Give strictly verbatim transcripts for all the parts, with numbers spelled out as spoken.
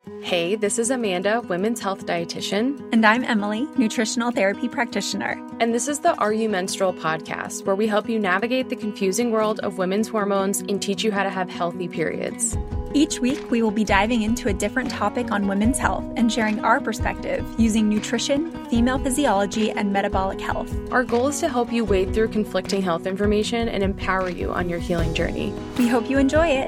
Hey, this is Amanda, women's health dietitian. And I'm Emily, nutritional therapy practitioner. And this is the Are You Menstrual podcast, where we help you navigate the confusing world of women's hormones and teach you how to have healthy periods. Each week, we will be diving into a different topic on women's health and sharing our perspective using nutrition, female physiology, and metabolic health. Our goal is to help you wade through conflicting health information and empower you on your healing journey. We hope you enjoy it.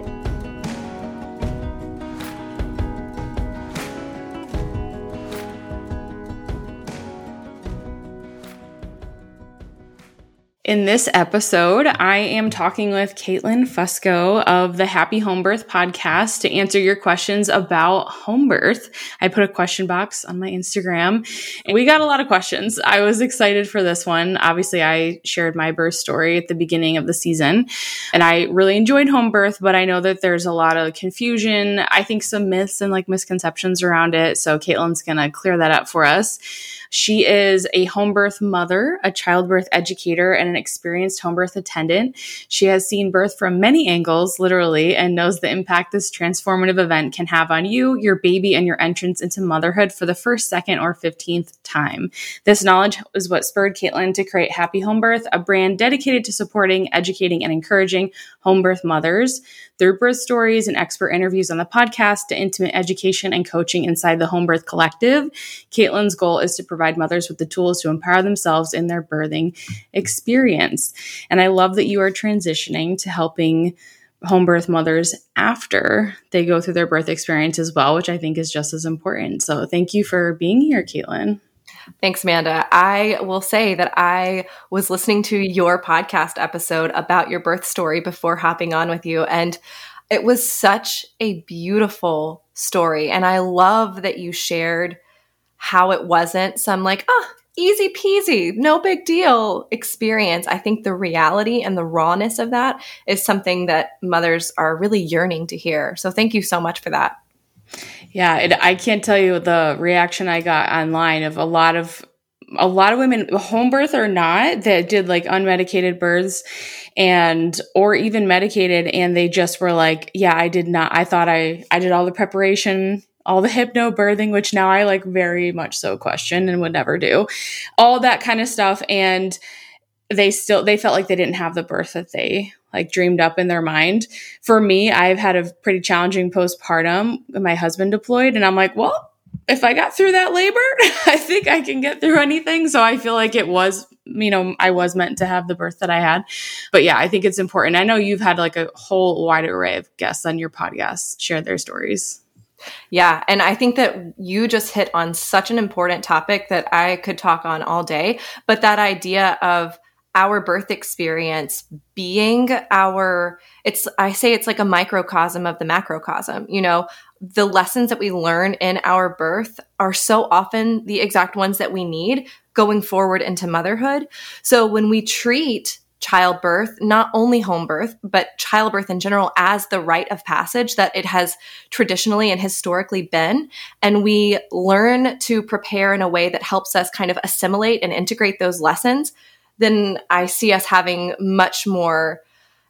In this episode, I am talking with Caitlin Fusco of the Happy Home Birth podcast to answer your questions about home birth. I put a question box on my Instagram and we got a lot of questions. I was excited for this one. Obviously, I shared my birth story at the beginning of the season and I really enjoyed home birth, but I know that there's a lot of confusion. I think some myths and like misconceptions around it. So Caitlin's going to clear that up for us. She is a home birth mother, a childbirth educator, and an experienced home birth attendant. She has seen birth from many angles, literally, and knows the impact this transformative event can have on you, your baby, and your entrance into motherhood for the first, second, or fifteenth time. This knowledge is what spurred Caitlin to create Happy Home Birth, a brand dedicated to supporting, educating, and encouraging home birth mothers. Through birth stories and expert interviews on the podcast to intimate education and coaching inside the Home Birth Collective, Caitlin's goal is to provide mothers with the tools to empower themselves in their birthing experience. And I love that you are transitioning to helping home birth mothers after they go through their birth experience as well, which I think is just as important. So thank you for being here, Caitlin. Thanks, Amanda. I will say that I was listening to your podcast episode about your birth story before hopping on with you, and it was such a beautiful story. And I love that you shared how it wasn't some like, oh, easy peasy, no big deal experience. I think the reality and the rawness of that is something that mothers are really yearning to hear. So thank you so much for that. Yeah, it, I can't tell you the reaction I got online of a lot of a lot of women, home birth or not, that did like unmedicated births and or even medicated, and they just were like, yeah, I did not. I thought I I did all the preparation, all the hypno birthing, which now I like very much so question and would never do, all that kind of stuff, and they still they felt like they didn't have the birth that they like dreamed up in their mind. For me, I've had a pretty challenging postpartum. My husband deployed, and I'm like, well, if I got through that labor, I think I can get through anything. So I feel like it was, you know, I was meant to have the birth that I had. But yeah, I think it's important. I know you've had like a whole wide array of guests on your podcast share their stories. Yeah. And I think that you just hit on such an important topic that I could talk on all day. But that idea of our birth experience being our, it's, I say it's like a microcosm of the macrocosm. You know, the lessons that we learn in our birth are so often the exact ones that we need going forward into motherhood. So when we treat childbirth, not only home birth, but childbirth in general as the rite of passage that it has traditionally and historically been, and we learn to prepare in a way that helps us kind of assimilate and integrate those lessons, then I see us having much more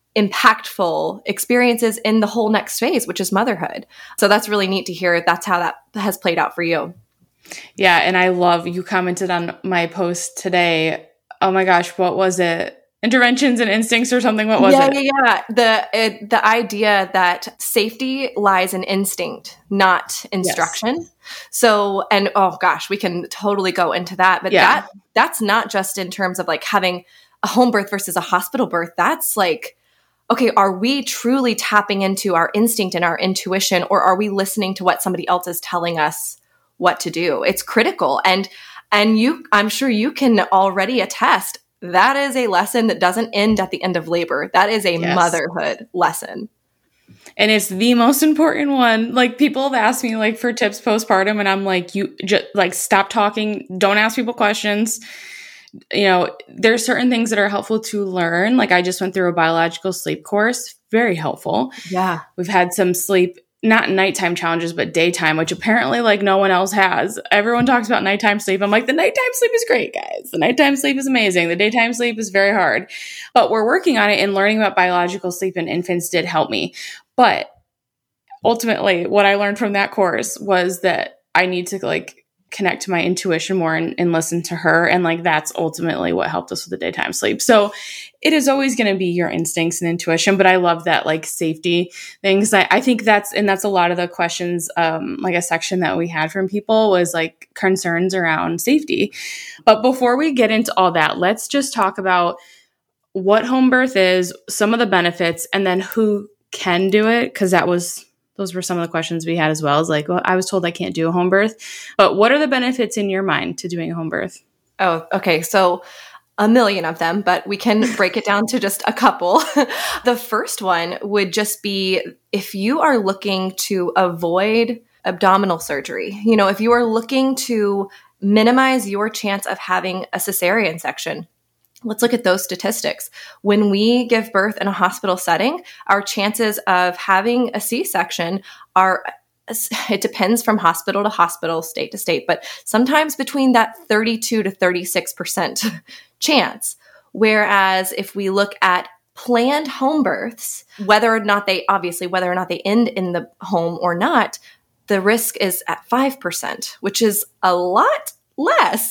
impactful experiences in the whole next phase, which is motherhood. So that's really neat to hear. That's how that has played out for you. Yeah. And I love, you commented on my post today. Oh my gosh, what was it? Interventions and instincts or something. What was yeah, it? Yeah, yeah. The it, the idea that safety lies in instinct, not instruction. Yes. So, and oh gosh, we can totally go into that. But yeah. that that's not just in terms of like having a home birth versus a hospital birth. That's like, okay, are we truly tapping into our instinct and our intuition, or are we listening to what somebody else is telling us what to do? It's critical. And and you, I'm sure you can already attest, that is a lesson that doesn't end at the end of labor. That is a yes. motherhood lesson. And it's the most important one. Like people have asked me like for tips postpartum, and I'm like, you just like stop talking. Don't ask people questions. You know, there's certain things that are helpful to learn. Like I just went through a biological sleep course. Very helpful. Yeah. We've had some sleep, not nighttime challenges, but daytime, which apparently like no one else has. Everyone talks about nighttime sleep. I'm like, the nighttime sleep is great, guys. The nighttime sleep is amazing. The daytime sleep is very hard, but we're working on it, and learning about biological sleep in infants did help me. But ultimately what I learned from that course was that I need to like connect to my intuition more and, and listen to her. And like, that's ultimately what helped us with the daytime sleep. So it is always going to be your instincts and intuition, but I love that like safety things. I, I think that's, and that's a lot of the questions, um, like a section that we had from people was like concerns around safety. But before we get into all that, let's just talk about what home birth is, some of the benefits, and then who can do it. Cause that was, those were some of the questions we had as well. Is like, well, I was told I can't do a home birth, but what are the benefits in your mind to doing a home birth? Oh, okay. So a million of them, but we can break it down to just a couple. The first one would just be if you are looking to avoid abdominal surgery, you know, if you are looking to minimize your chance of having a cesarean section. Let's look at those statistics. When we give birth in a hospital setting, our chances of having a C-section are, it depends from hospital to hospital, state to state, but sometimes between that thirty-two to thirty-six percent chance. Whereas if we look at planned home births, whether or not they, obviously, whether or not they end in the home or not, the risk is at five percent, which is a lot less.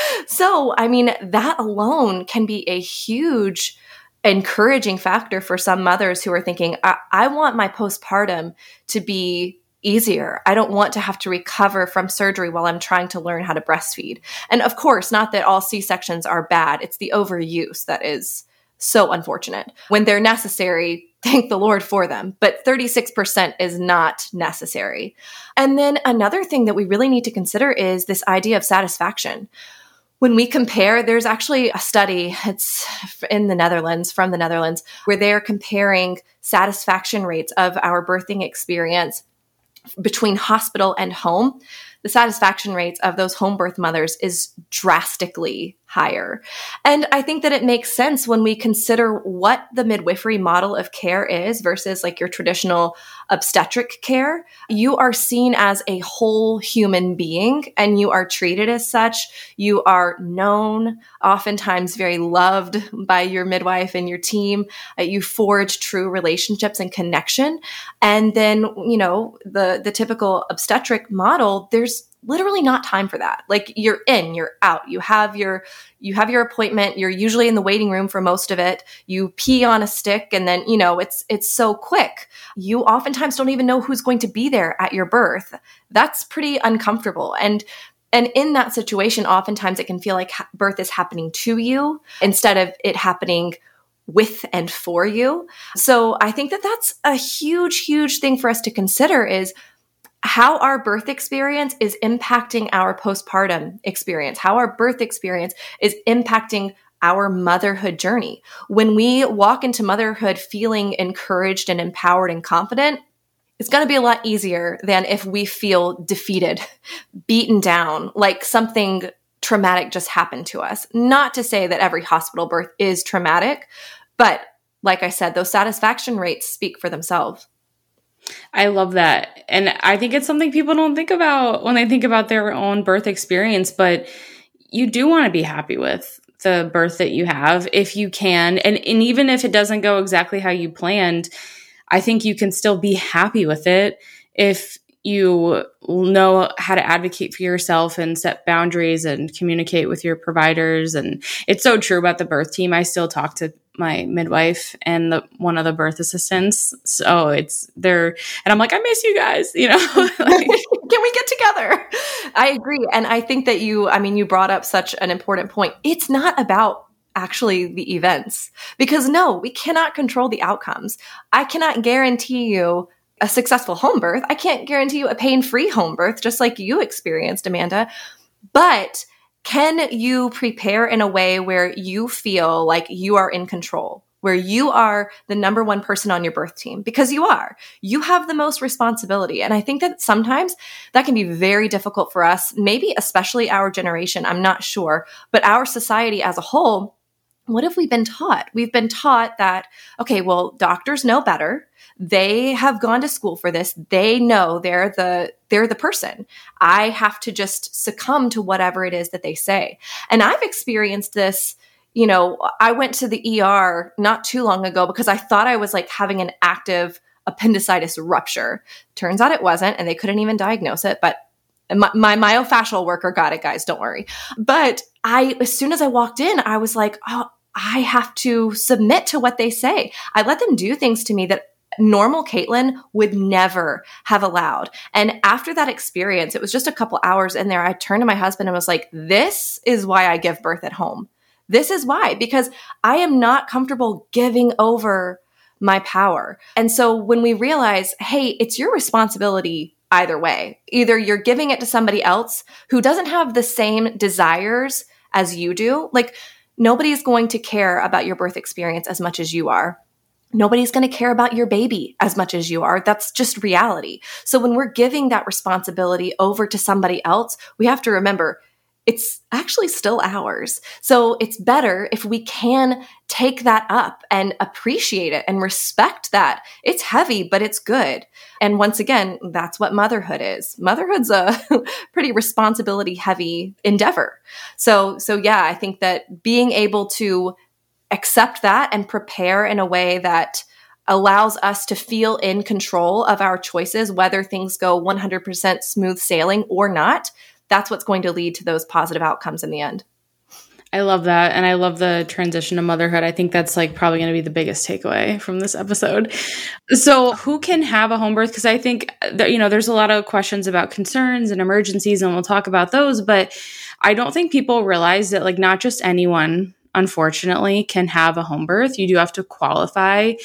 So, I mean, that alone can be a huge encouraging factor for some mothers who are thinking, I, I want my postpartum to be easier. I don't want to have to recover from surgery while I'm trying to learn how to breastfeed. And of course, not that all C-sections are bad. It's the overuse that is so unfortunate. When they're necessary, thank the Lord for them. But thirty-six percent is not necessary. And then another thing that we really need to consider is this idea of satisfaction. When we compare, there's actually a study, it's in the Netherlands, from the Netherlands, where they're comparing satisfaction rates of our birthing experience between hospital and home. The satisfaction rates of those home birth mothers is drastically higher. And I think that it makes sense when we consider what the midwifery model of care is versus like your traditional obstetric care. You are seen as a whole human being and you are treated as such. You are known, oftentimes very loved by your midwife and your team. Uh, you forge true relationships and connection. And then, you know, the, the typical obstetric model, there's literally not time for that. Like you're in, you're out, you have your, you have your appointment. You're usually in the waiting room for most of it. You pee on a stick and then, you know, it's, it's so quick. You oftentimes don't even know who's going to be there at your birth. That's pretty uncomfortable. And, and in that situation, oftentimes it can feel like birth is happening to you instead of it happening with and for you. So I think that that's a huge, huge thing for us to consider is how our birth experience is impacting our postpartum experience, how our birth experience is impacting our motherhood journey. When we walk into motherhood feeling encouraged and empowered and confident, it's going to be a lot easier than if we feel defeated, beaten down, like something traumatic just happened to us. Not to say that every hospital birth is traumatic, but like I said, those satisfaction rates speak for themselves. I love that. And I think it's something people don't think about when they think about their own birth experience, but you do want to be happy with the birth that you have if you can. And, and even if it doesn't go exactly how you planned, I think you can still be happy with it if you know how to advocate for yourself and set boundaries and communicate with your providers. And it's so true about the birth team. I still talk to my midwife and the, one of the birth assistants. So it's they're, and I'm like, I miss you guys, you know, like, can we get together? I agree. And I think that you, I mean, you brought up such an important point. It's not about actually the events because no, we cannot control the outcomes. I cannot guarantee you a successful home birth. I can't guarantee you a pain-free home birth, just like you experienced, Amanda. But can you prepare in a way where you feel like you are in control, where you are the number one person on your birth team? Because you are. You have the most responsibility. And I think that sometimes that can be very difficult for us, maybe especially our generation. I'm not sure. But our society as a whole, what have we been taught? We've been taught that, okay, well, doctors know better. They have gone to school for this. They know they're the they're the person. I have to just succumb to whatever it is that they say. And I've experienced this, you know, I went to the E R not too long ago because I thought I was like having an active appendicitis rupture. Turns out it wasn't, and they couldn't even diagnose it, but my, my myofascial worker got it, guys. Don't worry. But I, as soon as I walked in, I was like, oh, I have to submit to what they say. I let them do things to me that normal Caitlin would never have allowed. And after that experience, it was just a couple hours in there, I turned to my husband and was like, this is why I give birth at home. This is why, because I am not comfortable giving over my power. And so when we realize, hey, it's your responsibility either way. Either you're giving it to somebody else who doesn't have the same desires as you do. Like, nobody's going to care about your birth experience as much as you are. Nobody's going to care about your baby as much as you are. That's just reality. So when we're giving that responsibility over to somebody else, we have to remember it's actually still ours. So it's better if we can take that up and appreciate it and respect that. It's heavy, but it's good. And once again, that's what motherhood is. Motherhood's a pretty responsibility heavy endeavor. So, so yeah, I think that being able to accept that and prepare in a way that allows us to feel in control of our choices, whether things go one hundred percent smooth sailing or not, that's what's going to lead to those positive outcomes in the end. I love that. And I love the transition to motherhood. I think that's like probably going to be the biggest takeaway from this episode. So who can have a home birth? Because I think that, you know, there's a lot of questions about concerns and emergencies, and we'll talk about those. But I don't think people realize that like not just anyone, unfortunately, can have a home birth. You do have to qualify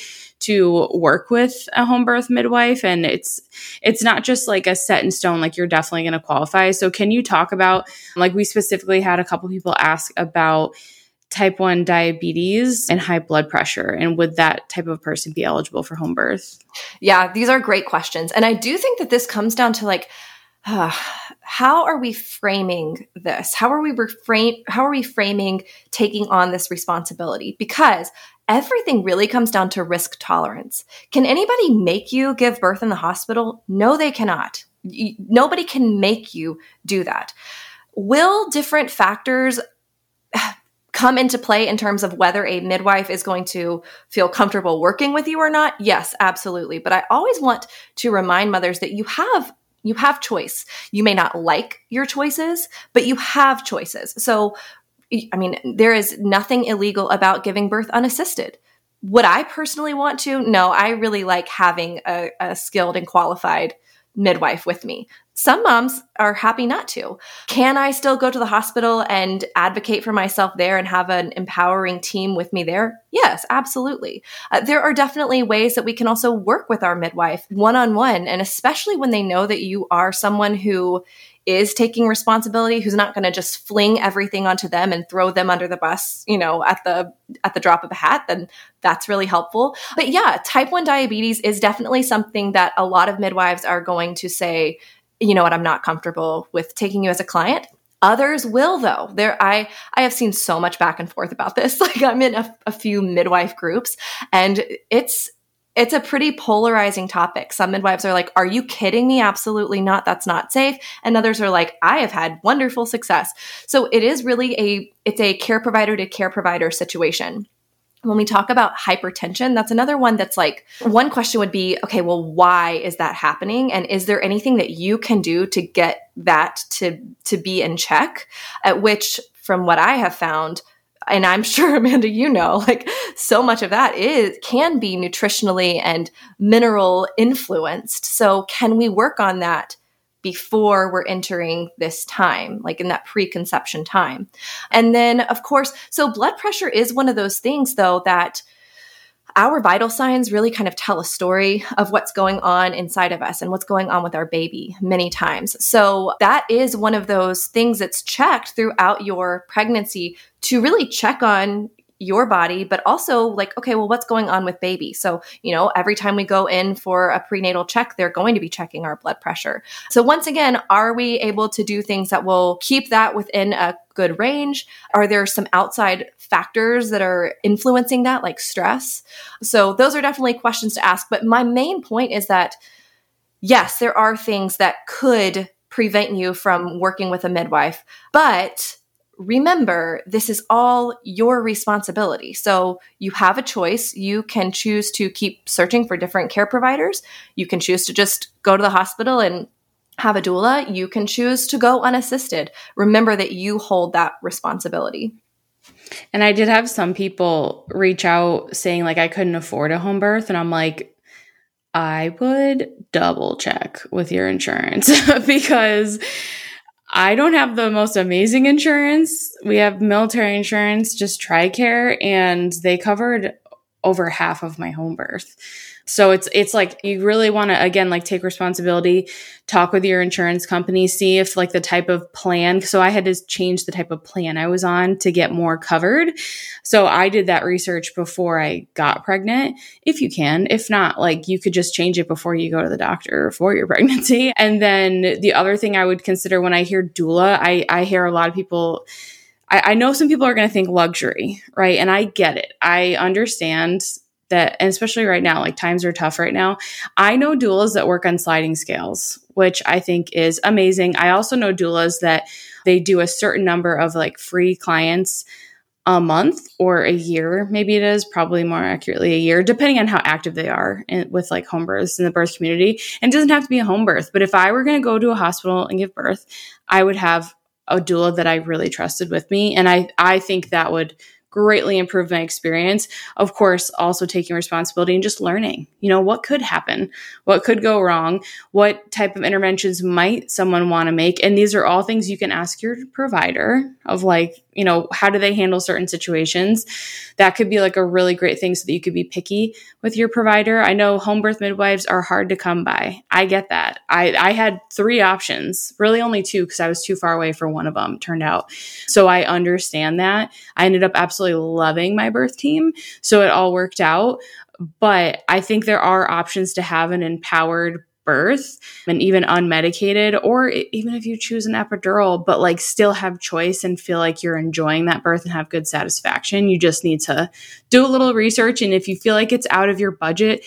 to work with a home birth midwife. And it's it's not just like a set in stone, like you're definitely going to qualify. So can you talk about, like we specifically had a couple people ask about type one diabetes and high blood pressure, and would that type of person be eligible for home birth? Yeah, these are great questions. And I do think that this comes down to like, uh, how are we framing this? How are we reframe, how are we framing taking on this responsibility? Because everything really comes down to risk tolerance. Can anybody make you give birth in the hospital? No, they cannot. Y- nobody can make you do that. Will different factors come into play in terms of whether a midwife is going to feel comfortable working with you or not? Yes, absolutely. But I always want to remind mothers that you have you have choice. You may not like your choices, but you have choices. So I mean, there is nothing illegal about giving birth unassisted. Would I personally want to? No, I really like having a, a skilled and qualified midwife with me. Some moms are happy not to. Can I still go to the hospital and advocate for myself there and have an empowering team with me there? Yes, absolutely. Uh, there are definitely ways that we can also work with our midwife one-on-one, and especially when they know that you are someone who is taking responsibility, who's not going to just fling everything onto them and throw them under the bus, you know, at the at the drop of a hat, then that's really helpful. But yeah, type one diabetes is definitely something that a lot of midwives are going to say, you know what, I'm not comfortable with taking you as a client. Others will, though. There, I I have seen so much back and forth about this. Like I'm in a, a few midwife groups, and it's It's a pretty polarizing topic. Some midwives are like, are you kidding me? Absolutely not. That's not safe. And others are like, I have had wonderful success. So it is really a, it's a care provider to care provider situation. When we talk about hypertension, that's another one that's like, one question would be, okay, well, why is that happening? And is there anything that you can do to get that to, to be in check? At which, from what I have found, and I'm sure, Amanda, you know, like so much of that is can be nutritionally and mineral influenced. So can we work on that before we're entering this time, like in that preconception time? And then, of course, so blood pressure is one of those things, though, that our vital signs really kind of tell a story of what's going on inside of us and what's going on with our baby many times. So that is one of those things that's checked throughout your pregnancy to really check on your body, but also like, okay, well, what's going on with baby? So, you know, every time we go in for a prenatal check, they're going to be checking our blood pressure. So once again, are we able to do things that will keep that within a good range? Are there some outside factors that are influencing that, like stress? So those are definitely questions to ask. But my main point is that, yes, there are things that could prevent you from working with a midwife, but remember, this is all your responsibility. So you have a choice. You can choose to keep searching for different care providers. You can choose to just go to the hospital and have a doula. You can choose to go unassisted. Remember that you hold that responsibility. And I did have some people reach out saying like I couldn't afford a home birth. And I'm like, I would double check with your insurance because I don't have the most amazing insurance. We have military insurance, just TRICARE, and they covered over half of my home birth. So it's it's like you really want to, again, like take responsibility, talk with your insurance company, see if like the type of plan. So I had to change the type of plan I was on to get more covered. So I did that research before I got pregnant, if you can. If not, like you could just change it before you go to the doctor for your pregnancy. And then the other thing I would consider when I hear doula, I, I hear a lot of people, I, I know some people are going to think luxury, right? And I get it. I understand that, and especially right now, like times are tough right now. I know doulas that work on sliding scales, which I think is amazing. I also know doulas that they do a certain number of like free clients a month or a year. Maybe it is probably more accurately a year, depending on how active they are in, with like home births in the birth community. And it doesn't have to be a home birth, but if I were going to go to a hospital and give birth, I would have a doula that I really trusted with me. And I, I think that would greatly improve my experience. Of course, also taking responsibility and just learning, you know, what could happen, what could go wrong, what type of interventions might someone want to make. And these are all things you can ask your provider of like, you know, how do they handle certain situations? That could be like a really great thing so that you could be picky with your provider. I know home birth midwives are hard to come by. I get that. I, I had three options, really only two because I was too far away for one of them, turned out. So I understand that. I ended up absolutely loving my birth team. So it all worked out. But I think there are options to have an empowered birth and even unmedicated, or even if you choose an epidural, but like still have choice and feel like you're enjoying that birth and have good satisfaction. You just need to do a little research. And if you feel like it's out of your budget,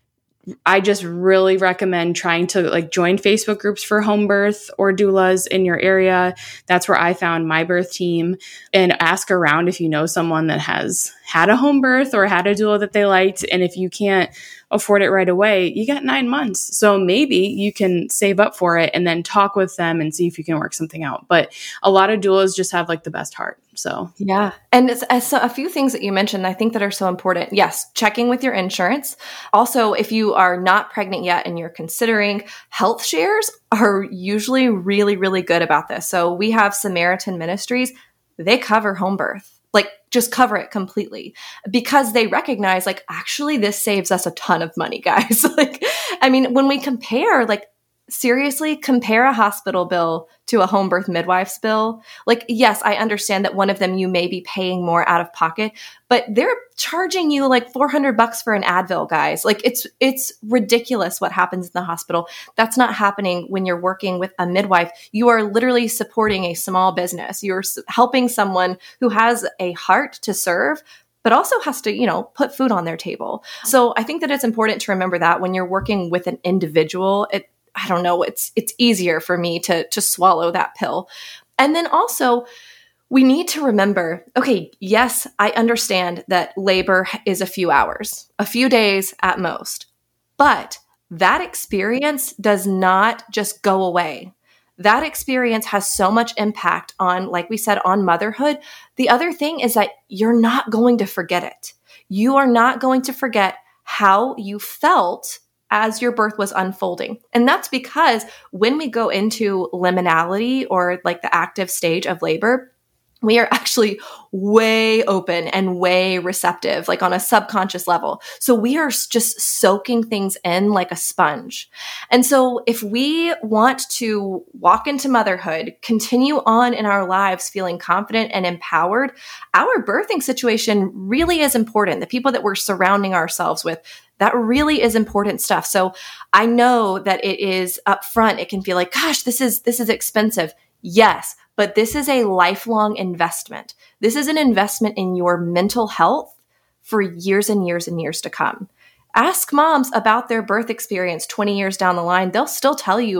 I just really recommend trying to like join Facebook groups for home birth or doulas in your area. That's where I found my birth team, and ask around if you know someone that has had a home birth or had a doula that they liked. And if you can't afford it right away, you got nine months. So maybe you can save up for it and then talk with them and see if you can work something out. But a lot of doulas just have like the best heart. So yeah. And it's, it's a few things that you mentioned, I think that are so important. Yes. Checking with your insurance. Also, if you are not pregnant yet and you're considering, health shares are usually really, really good about this. So we have Samaritan Ministries. They cover home birth. Like just cover it completely because they recognize like, actually, this saves us a ton of money, guys. Like, I mean, when we compare, like, seriously, compare a hospital bill to a home birth midwife's bill. Like, yes, I understand that one of them you may be paying more out of pocket, but they're charging you like four hundred bucks for an Advil, guys. Like it's, it's ridiculous what happens in the hospital. That's not happening when you're working with a midwife. You are literally supporting a small business. You're helping someone who has a heart to serve, but also has to, you know, put food on their table. So I think that it's important to remember that when you're working with an individual, it, I don't know, it's it's easier for me to to swallow that pill. And then also, we need to remember, okay, yes, I understand that labor is a few hours, a few days at most, but that experience does not just go away. That experience has so much impact on, like we said, on motherhood. The other thing is that you're not going to forget it. You are not going to forget how you felt as your birth was unfolding. And that's because when we go into liminality or like the active stage of labor, we are actually way open and way receptive, like on a subconscious level. So we are just soaking things in like a sponge. And so if we want to walk into motherhood, continue on in our lives feeling confident and empowered, our birthing situation really is important. The people that we're surrounding ourselves with, that really is important stuff. So I know that it is upfront. It can feel like, gosh, this is, this is expensive. Yes. But this is a lifelong investment. This is an investment in your mental health for years and years and years to come. Ask moms about their birth experience twenty years down the line. They'll still tell you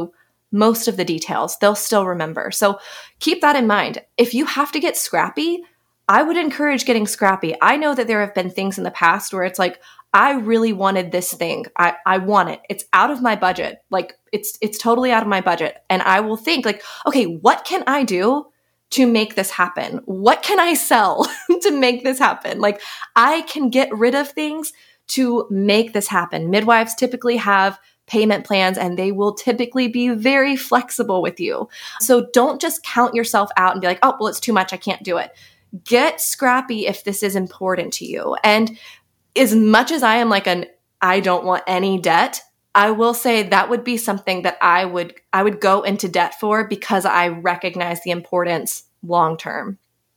most of the details. They'll still remember. So keep that in mind. If you have to get scrappy, I would encourage getting scrappy. I know that there have been things in the past where it's like, I really wanted this thing. I, I want it. It's out of my budget. Like it's, it's totally out of my budget. And I will think like, okay, what can I do to make this happen? What can I sell to make this happen? Like I can get rid of things to make this happen. Midwives typically have payment plans and they will typically be very flexible with you. So don't just count yourself out and be like, oh, well, it's too much. I can't do it. Get scrappy if this is important to you. And as much as I am like an, I don't want any debt, I will say that would be something that I would, I would go into debt for because I recognize the importance long term.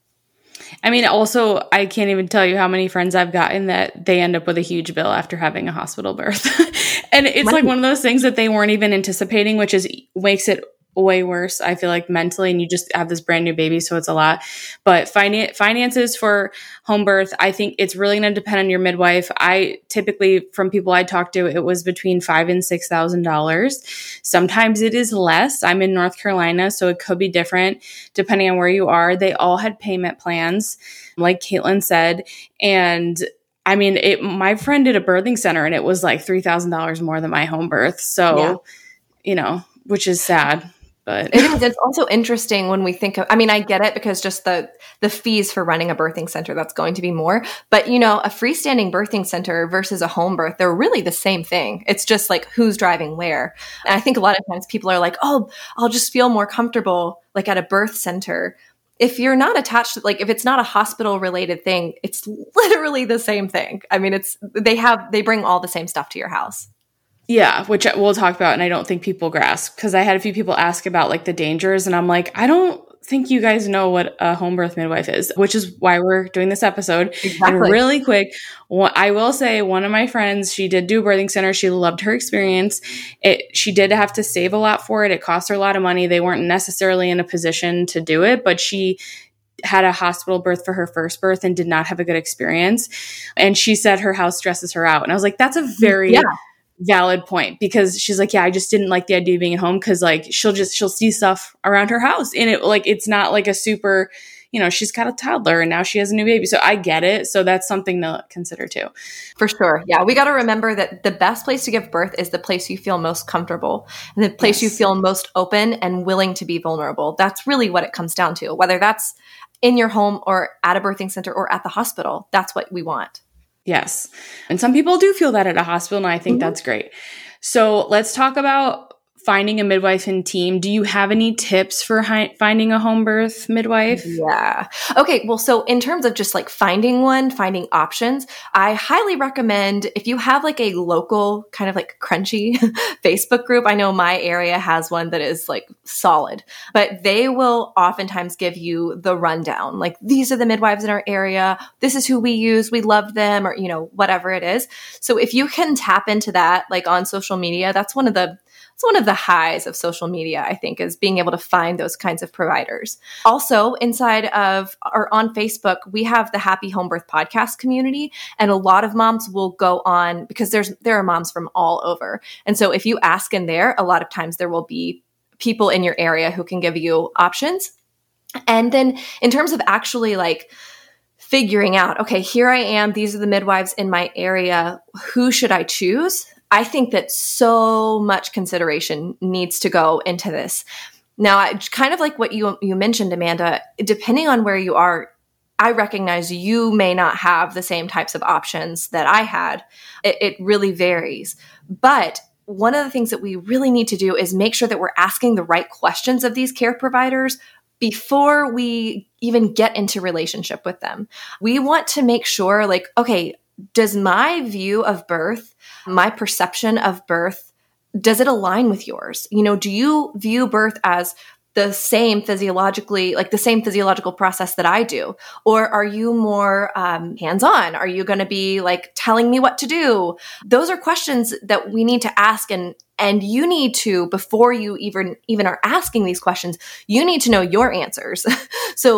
I mean, also, I can't even tell you how many friends I've gotten that they end up with a huge bill after having a hospital birth. And it's right. like one of those things that they weren't even anticipating, which is makes it way worse, I feel like, mentally, and you just have this brand new baby, so it's a lot. But finan- finances for home birth, I think it's really going to depend on your midwife. I typically, from people I talked to, it was between five and six thousand dollars. Sometimes it is less. I'm in North Carolina, so it could be different depending on where you are. They all had payment plans, like Caitlin said, and I mean, it. My friend did a birthing center, and it was like three thousand dollars more than my home birth. So, yeah. you know, which is sad. But it is, it's also interesting when we think of, I mean, I get it because just the, the fees for running a birthing center, that's going to be more, but you know, a freestanding birthing center versus a home birth, they're really the same thing. It's just like who's driving where. And I think a lot of times people are like, oh, I'll just feel more comfortable like at a birth center. If you're not attached to, like, if it's not a hospital related thing, it's literally the same thing. I mean, it's, they have, they bring all the same stuff to your house. Yeah, which we'll talk about, and I don't think people grasp, because I had a few people ask about like the dangers, and I'm like, I don't think you guys know what a home birth midwife is, which is why we're doing this episode. Exactly. And really quick, I will say one of my friends, she did do a birthing center. She loved her experience. It, she did have to save a lot for it. It cost her a lot of money. They weren't necessarily in a position to do it, but she had a hospital birth for her first birth and did not have a good experience. And she said her house stresses her out. And I was like, that's a very... Yeah. valid point, because she's like, yeah, I just didn't like the idea of being at home because like she'll just she'll see stuff around her house and it like it's not like a super, you know, she's got a toddler and now she has a new baby, so I get it. So that's something to consider too. For sure. Yeah, we got to remember that the best place to give birth is the place you feel most comfortable and the place yes. you feel most open and willing to be vulnerable. That's really what it comes down to, whether that's in your home or at a birthing center or at the hospital. That's what we want. Yes. And some people do feel that at a hospital, and I think mm-hmm. that's great. So let's talk about finding a midwife and team. Do you have any tips for hi- finding a home birth midwife? Yeah. Okay. Well, so in terms of just like finding one, finding options, I highly recommend if you have like a local kind of like crunchy Facebook group. I know my area has one that is like solid, but they will oftentimes give you the rundown. Like, these are the midwives in our area. This is who we use. We love them, or, you know, whatever it is. So if you can tap into that, like on social media, that's one of the It's one of the highs of social media, I think, is being able to find those kinds of providers. Also, inside of or on Facebook, we have the Happy Home Birth podcast community, and a lot of moms will go on because there's there are moms from all over. And so if you ask in there, a lot of times there will be people in your area who can give you options. And then in terms of actually like figuring out, okay, here I am, these are the midwives in my area, who should I choose? I think that so much consideration needs to go into this. Now, I, kind of like what you you mentioned, Amanda, depending on where you are, I recognize you may not have the same types of options that I had. It, it really varies. But one of the things that we really need to do is make sure that we're asking the right questions of these care providers before we even get into relationship with them. We want to make sure, like, okay, does my view of birth, my perception of birth, does it align with yours? You know, do you view birth as the same physiologically, like the same physiological process that I do? Or are you more um, hands-on? Are you going to be like telling me what to do? Those are questions that we need to ask, and and you need to, before you even even are asking these questions, you need to know your answers. So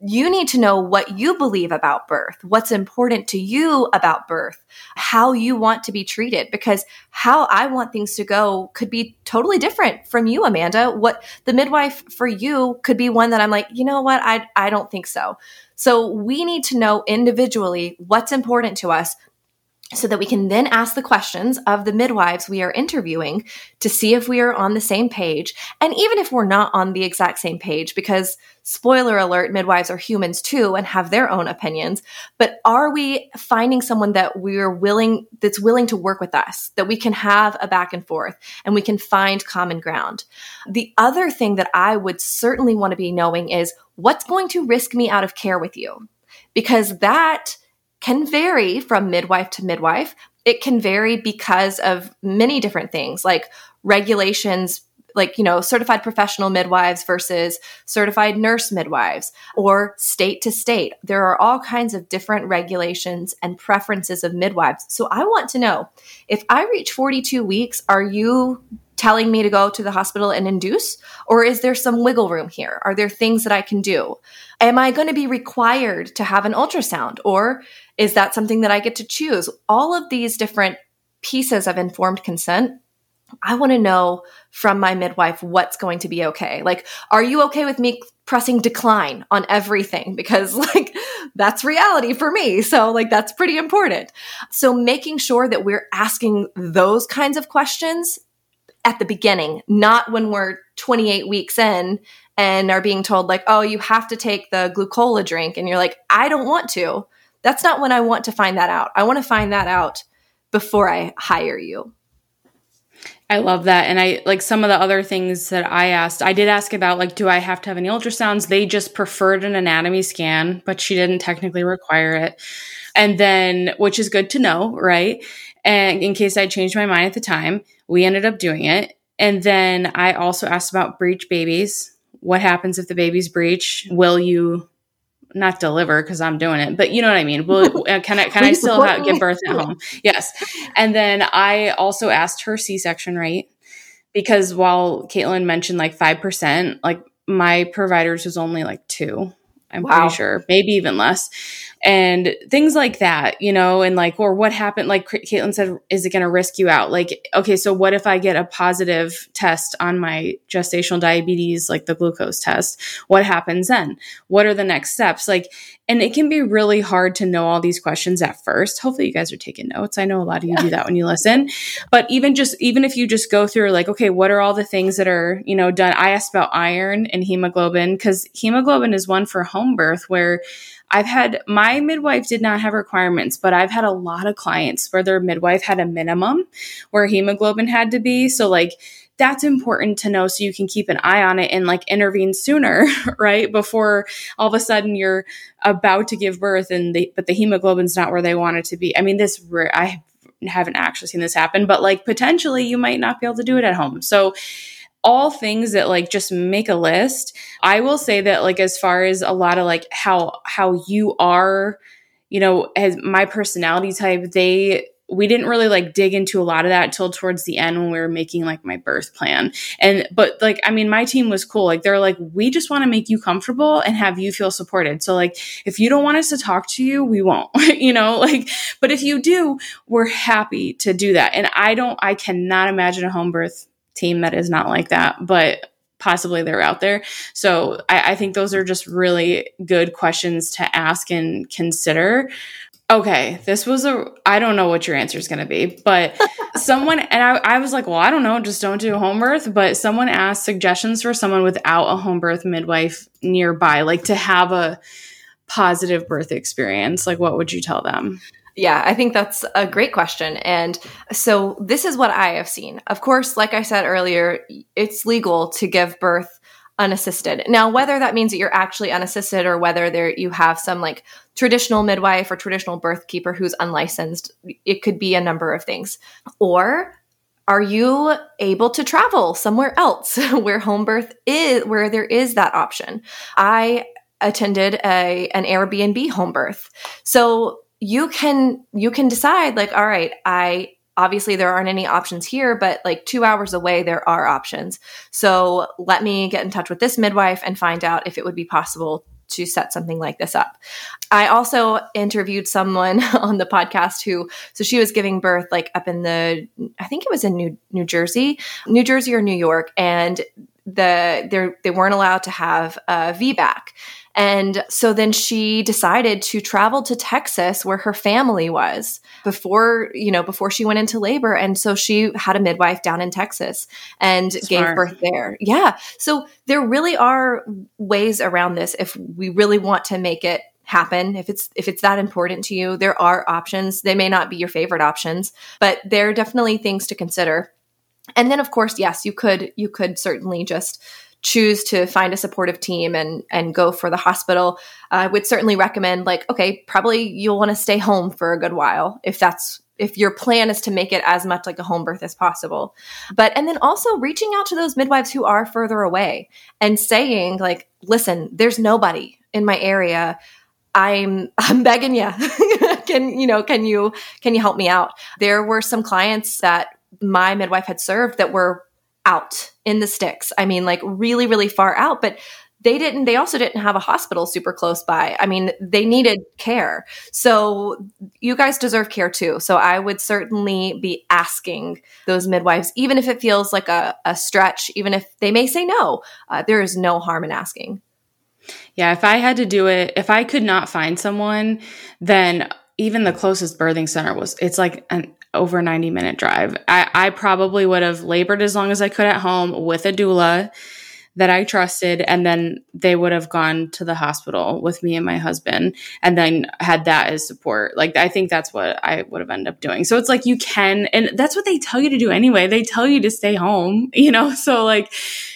You need to know what you believe about birth, what's important to you about birth, how you want to be treated, because how I want things to go could be totally different from you, Amanda. What the midwife for you could be one that I'm like, you know what? I, I don't think so. So we need to know individually what's important to us, so that we can then ask the questions of the midwives we are interviewing to see if we are on the same page. And even if we're not on the exact same page, because spoiler alert, midwives are humans too and have their own opinions, but are we finding someone that we're willing, that's willing to work with us, that we can have a back and forth and we can find common ground? The other thing that I would certainly want to be knowing is what's going to risk me out of care with you, because that can vary from midwife to midwife. It can vary because of many different things, like regulations, like, you know, certified professional midwives versus certified nurse midwives, or state to state. There are all kinds of different regulations and preferences of midwives. So I want to know, if I reach forty-two weeks, are you telling me to go to the hospital and induce? Or is there some wiggle room here? Are there things that I can do? Am I going to be required to have an ultrasound? Or is that something that I get to choose? All of these different pieces of informed consent, I want to know from my midwife what's going to be okay. Like, are you okay with me pressing decline on everything? Because like, that's reality for me. So like, that's pretty important. So making sure that we're asking those kinds of questions at the beginning, not when we're twenty-eight weeks in and are being told like, oh, you have to take the glucola drink. And you're like, I don't want to. That's not when I want to find that out. I want to find that out before I hire you. I love that. And I like some of the other things that I asked, I did ask about, like, do I have to have any ultrasounds? They just preferred an anatomy scan, but she didn't technically require it. And then, which is good to know, right? And in case I changed my mind at the time, we ended up doing it. And then I also asked about breech babies. What happens if the baby's breech? Will you not deliver, because I'm doing it, but you know what I mean? Will, uh, can I, can I still have, give birth at home? Yes. And then I also asked her C-section rate, because while Caitlin mentioned like five percent, like my providers was only like two. I'm wow. pretty sure, maybe even less. And things like that, you know, and like, or what happened, like Caitlin said, is it going to risk you out? Like, okay, so what if I get a positive test on my gestational diabetes, like the glucose test? What happens then? What are the next steps? Like, and it can be really hard to know all these questions at first. Hopefully you guys are taking notes. I know a lot of you do that when you listen, but even just, even if you just go through like, okay, what are all the things that are, you know, done? I asked about iron and hemoglobin, because hemoglobin is one for home birth where I've had, my midwife did not have requirements, but I've had a lot of clients where their midwife had a minimum where hemoglobin had to be. So like, that's important to know so you can keep an eye on it and like intervene sooner, right? Before all of a sudden you're about to give birth and the, but the hemoglobin's not where they want it to be. I mean, this, I haven't actually seen this happen, but like potentially you might not be able to do it at home. So all things that like just make a list. I will say that like, as far as a lot of like how, how you are, you know, as my personality type, they, we didn't really like dig into a lot of that till towards the end when we were making like my birth plan. And, but like, I mean, my team was cool. Like, they're like, we just want to make you comfortable and have you feel supported. So like, if you don't want us to talk to you, we won't, you know, like, but if you do, we're happy to do that. And I don't, I cannot imagine a home birth team that is not like that, but possibly they're out there. So I, I think those are just really good questions to ask and consider. Okay, this was a, I don't know what your answer is going to be, but someone, and I, I was like, well, I don't know, just don't do home birth. But someone asked suggestions for someone without a home birth midwife nearby, like to have a positive birth experience. Like, what would you tell them? Yeah, I think that's a great question. And so this is what I have seen. Of course, like I said earlier, it's legal to give birth unassisted. Now, whether that means that you're actually unassisted or whether there you have some like traditional midwife or traditional birth keeper who's unlicensed, it could be a number of things. Or are you able to travel somewhere else where home birth is, where there is that option? I attended a an Airbnb home birth. So you can you can decide like, all right, I obviously there aren't any options here, but like two hours away, there are options. So let me get in touch with this midwife and find out if it would be possible to set something like this up. I also interviewed someone on the podcast who, so she was giving birth like up in the, I think it was in New New Jersey, New Jersey or New York, and the they they weren't allowed to have a V BAC. And so then she decided to travel to Texas where her family was before, you know, before she went into labor. And so she had a midwife down in Texas and Smart. gave birth there. Yeah. So there really are ways around this if we really want to make it happen. If it's if it's that important to you, there are options. They may not be your favorite options, but there are definitely things to consider. And then of course, yes, you could you could certainly just choose to find a supportive team and and go for the hospital. I would certainly recommend like, okay, probably you'll want to stay home for a good while if that's if your plan is to make it as much like a home birth as possible. But and then also reaching out to those midwives who are further away and saying like, listen, there's nobody in my area. I'm I'm begging you. can you know, can you can you help me out? There were some clients that my midwife had served that were out in the sticks. I mean, like really, really far out, but they didn't, they also didn't have a hospital super close by. I mean, they needed care. So you guys deserve care too. So I would certainly be asking those midwives, even if it feels like a, a stretch, even if they may say no, uh, there is no harm in asking. Yeah. If I had to do it, if I could not find someone, then even the closest birthing center was, it's like an over ninety minute drive. I, I probably would have labored as long as I could at home with a doula that I trusted. And then they would have gone to the hospital with me and my husband and then had that as support. Like, I think that's what I would have ended up doing. So it's like, you can, and that's what they tell you to do anyway. They tell you to stay home, you know? So like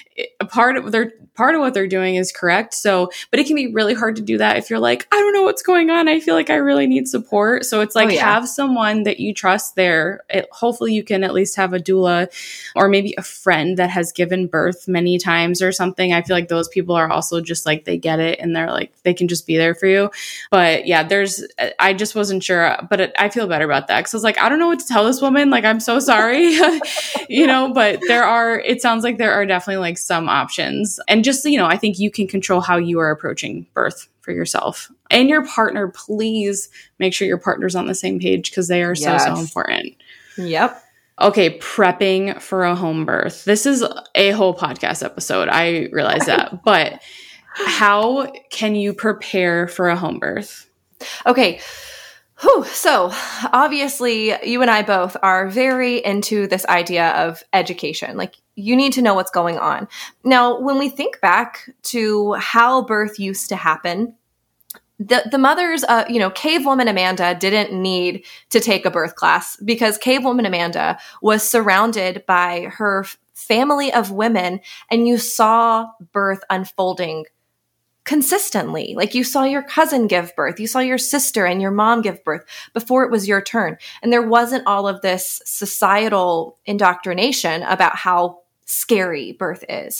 a part of their, part of what they're doing is correct. So, but it can be really hard to do that if you're like, I don't know what's going on. I feel like I really need support. So it's like, oh, yeah. have someone that you trust there. It, hopefully you can at least have a doula or maybe a friend that has given birth many times or something. I feel like those people are also just like, they get it and they're like, they can just be there for you. But yeah, there's, I just wasn't sure, but it, I feel better about that. Cause I was like, I don't know what to tell this woman. Like, I'm so sorry, you know, but there are, it sounds like there are definitely like some options. And just, you know, I think you can control how you are approaching birth for yourself and your partner. Please make sure your partner's on the same page because they are yes. so, so important. Yep. Okay. Prepping for a home birth. This is a whole podcast episode. I realize that, but how can you prepare for a home birth? Okay. Whew. So obviously you and I both are very into this idea of education. Like you need to know what's going on. Now, when we think back to how birth used to happen, the, the mothers, uh, you know, Cave Woman Amanda didn't need to take a birth class because Cave Woman Amanda was surrounded by her family of women and you saw birth unfolding consistently. Like you saw your cousin give birth, you saw your sister and your mom give birth before it was your turn. And there wasn't all of this societal indoctrination about how scary birth is.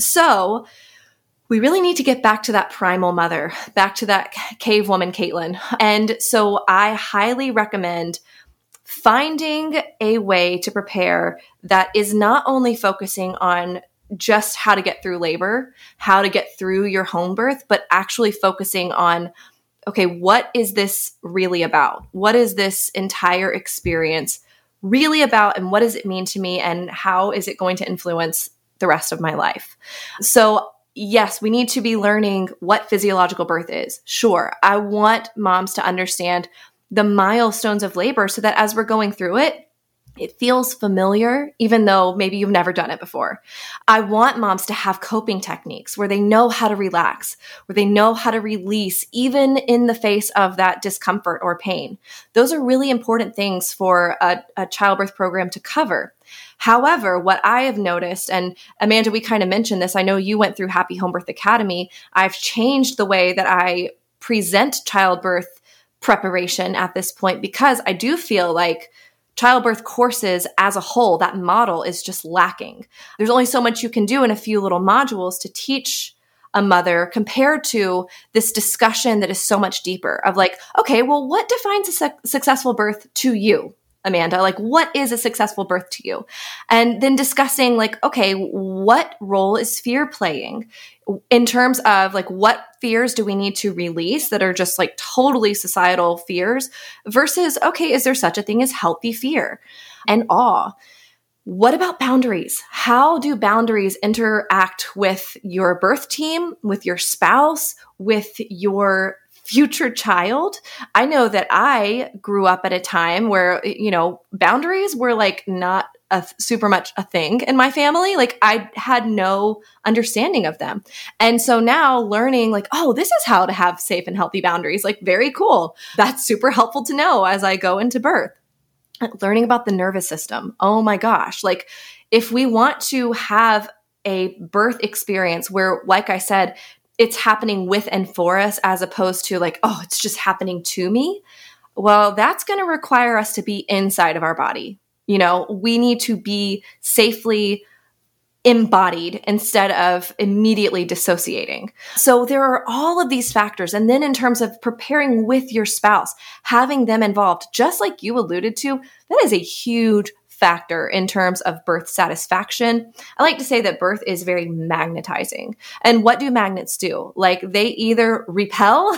So we really need to get back to that primal mother, back to that cave woman, Caitlin. And so I highly recommend finding a way to prepare that is not only focusing on just how to get through labor, how to get through your home birth, but actually focusing on, okay, what is this really about? What is this entire experience really about? And what does it mean to me? And how is it going to influence the rest of my life? So yes, we need to be learning what physiological birth is. Sure, I want moms to understand the milestones of labor so that as we're going through it, it feels familiar, even though maybe you've never done it before. I want moms to have coping techniques where they know how to relax, where they know how to release, even in the face of that discomfort or pain. Those are really important things for a, a childbirth program to cover. However, what I have noticed, and Amanda, we kind of mentioned this, I know you went through Happy Home Birth Academy. I've changed the way that I present childbirth preparation at this point because I do feel like childbirth courses as a whole, that model is just lacking. There's only so much you can do in a few little modules to teach a mother compared to this discussion that is so much deeper of like, okay, well, what defines a su- successful birth to you? Amanda? Like, what is a successful birth to you? And then discussing like, okay, what role is fear playing in terms of like, what fears do we need to release that are just like totally societal fears versus, okay, is there such a thing as healthy fear and awe? What about boundaries? How do boundaries interact with your birth team, with your spouse, with your future child? I know that I grew up at a time where, you know, boundaries were like not a super much a thing in my family. Like I had no understanding of them. And so now learning like, oh, this is how to have safe and healthy boundaries. Like very cool. That's super helpful to know as I go into birth. Learning about the nervous system. Oh my gosh. Like if we want to have a birth experience where, like I said, it's happening with and for us as opposed to like, oh, it's just happening to me. Well, that's going to require us to be inside of our body. You know, we need to be safely embodied instead of immediately dissociating. So there are all of these factors. And then in terms of preparing with your spouse, having them involved, just like you alluded to, that is a huge factor in terms of birth satisfaction. I like to say that birth is very magnetizing. And what do magnets do? Like they either repel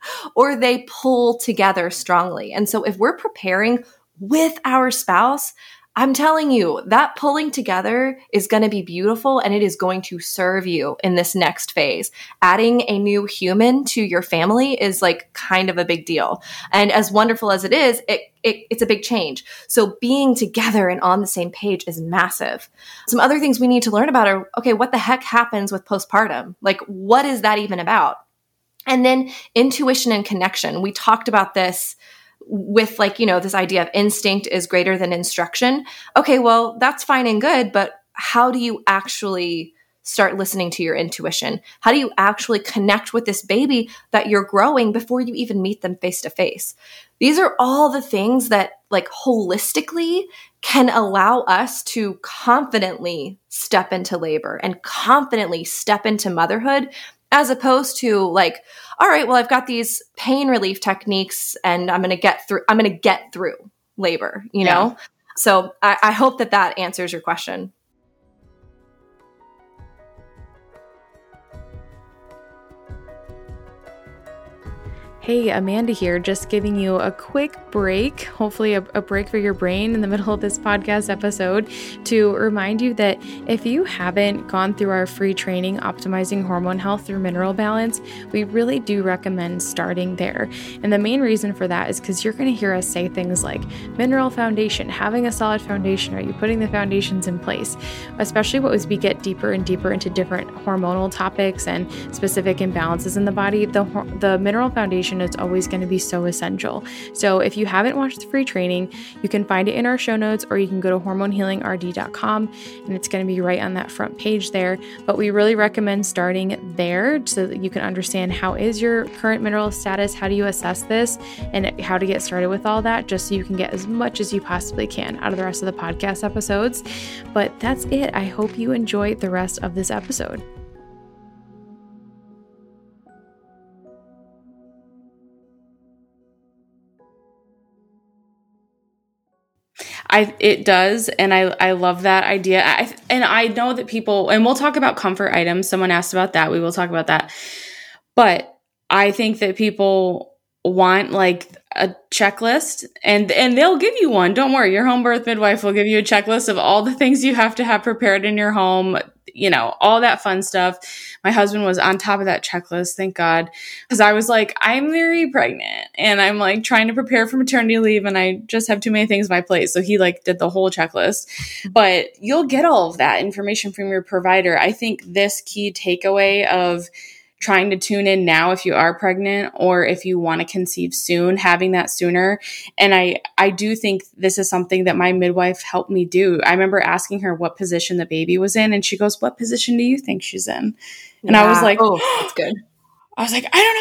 or they pull together strongly. And so if we're preparing with our spouse, I'm telling you, that pulling together is going to be beautiful and it is going to serve you in this next phase. Adding a new human to your family is like kind of a big deal. And as wonderful as it is, it, it it's a big change. So being together and on the same page is massive. Some other things we need to learn about are, okay, what the heck happens with postpartum? Like, what is that even about? And then intuition and connection. We talked about this with like, you know, this idea of instinct is greater than instruction. Okay, well, that's fine and good, but how do you actually start listening to your intuition? How do you actually connect with this baby that you're growing before you even meet them face to face? These are all the things that like holistically can allow us to confidently step into labor and confidently step into motherhood, as opposed to like, all right, well, I've got these pain relief techniques and I'm going to get through, I'm going to get through labor, you know? Yeah. So I, I hope that that answers your question. Hey, Amanda here, just giving you a quick break, hopefully a, a break for your brain in the middle of this podcast episode, to remind you that if you haven't gone through our free training, Optimizing Hormone Health Through Mineral Balance, we really do recommend starting there. And the main reason for that is because you're going to hear us say things like mineral foundation, having a solid foundation. Are you putting the foundations in place? Especially as we get deeper and deeper into different hormonal topics and specific imbalances in the body, the, the mineral foundation is always going to be so essential. So if you haven't watched the free training, you can find it in our show notes, or you can go to hormone healing r d dot com and it's going to be right on that front page there. But we really recommend starting there so that you can understand how is your current mineral status, how do you assess this, and how to get started with all that, just so you can get as much as you possibly can out of the rest of the podcast episodes. But that's it. I hope you enjoy the rest of this episode. I, it does. And I, I love that idea. I, and I know that people, and we'll talk about comfort items. Someone asked about that. We will talk about that. But I think that people want like a checklist, and, and they'll give you one. Don't worry. Your home birth midwife will give you a checklist of all the things you have to have prepared in your home, you know, all that fun stuff. My husband was on top of that checklist, thank God, because I was like, I'm very pregnant and I'm like trying to prepare for maternity leave and I just have too many things on my plate. So he like did the whole checklist, but you'll get all of that information from your provider. I think this key takeaway of trying to tune in now if you are pregnant or if you want to conceive soon, having that sooner. And I, I do think this is something that my midwife helped me do. I remember asking her what position the baby was in, and she goes, what position do you think she's in? And yeah. I was like, oh, that's good. I was like, I don't know.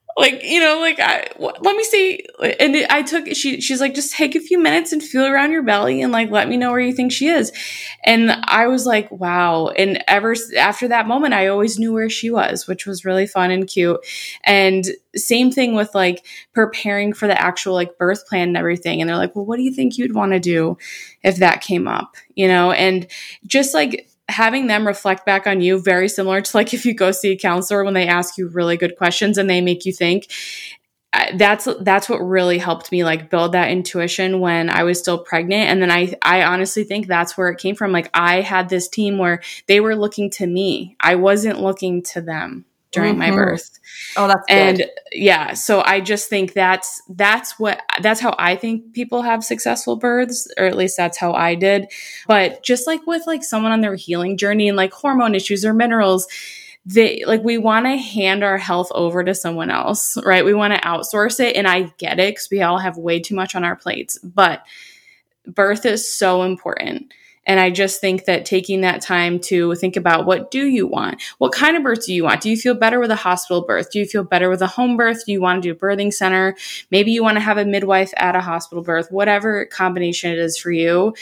Like, you know, like, I, w- let me see. And it, I took, she, she's like, just take a few minutes and feel around your belly and like, let me know where you think she is. And I was like, wow. And ever s- after that moment, I always knew where she was, which was really fun and cute. And same thing with like preparing for the actual like birth plan and everything. And they're like, well, what do you think you'd want to do if that came up, you know? And just like, having them reflect back on you, very similar to like if you go see a counselor when they ask you really good questions and they make you think. That's that's what really helped me like build that intuition when I was still pregnant. And then I I honestly think that's where it came from. Like I had this team where they were looking to me. I wasn't looking to them during mm-hmm. my birth. Oh, that's good. And yeah, so I just think that's that's what that's how I think people have successful births, or at least that's how I did. But just like with like someone on their healing journey and like hormone issues or minerals, they like we want to hand our health over to someone else, right? We want to outsource it, and I get it because we all have way too much on our plates. But birth is so important. And I just think that taking that time to think about what do you want? What kind of birth do you want? Do you feel better with a hospital birth? Do you feel better with a home birth? Do you want to do a birthing center? Maybe you want to have a midwife at a hospital birth, whatever combination it is for you.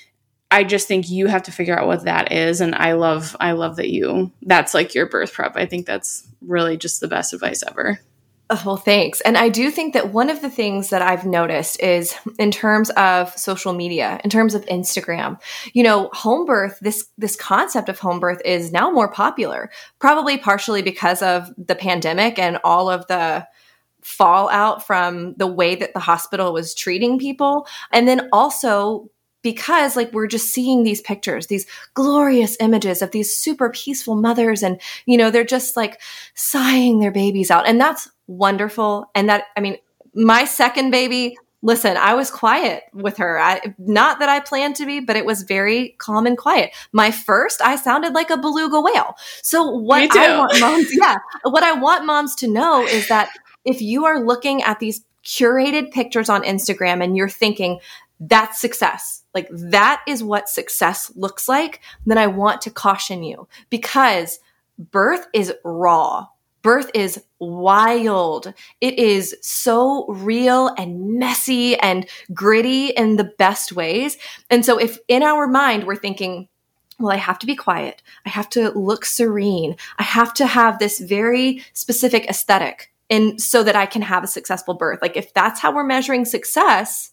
I just think you have to figure out what that is. And I love, I love that you, that's like your birth prep. I think that's really just the best advice ever. Oh, well, thanks. And I do think that one of the things that I've noticed is in terms of social media, in terms of Instagram, you know, home birth, this, this concept of home birth is now more popular, probably partially because of the pandemic and all of the fallout from the way that the hospital was treating people. And then also because like we're just seeing these pictures, these glorious images of these super peaceful mothers, and, you know, they're just like sighing their babies out. And that's wonderful. And that, I mean, my second baby, listen, I was quiet with her. I, not that I planned to be, but it was very calm and quiet. My first, I sounded like a beluga whale. So what I want moms, yeah, what I want moms to know is that if you are looking at these curated pictures on Instagram and you're thinking, that's success, like that is what success looks like, then I want to caution you, because birth is raw. Birth is wild. It is so real and messy and gritty in the best ways. And so if in our mind we're thinking, well, I have to be quiet, I have to look serene, I have to have this very specific aesthetic, and so that I can have a successful birth. Like if that's how we're measuring success,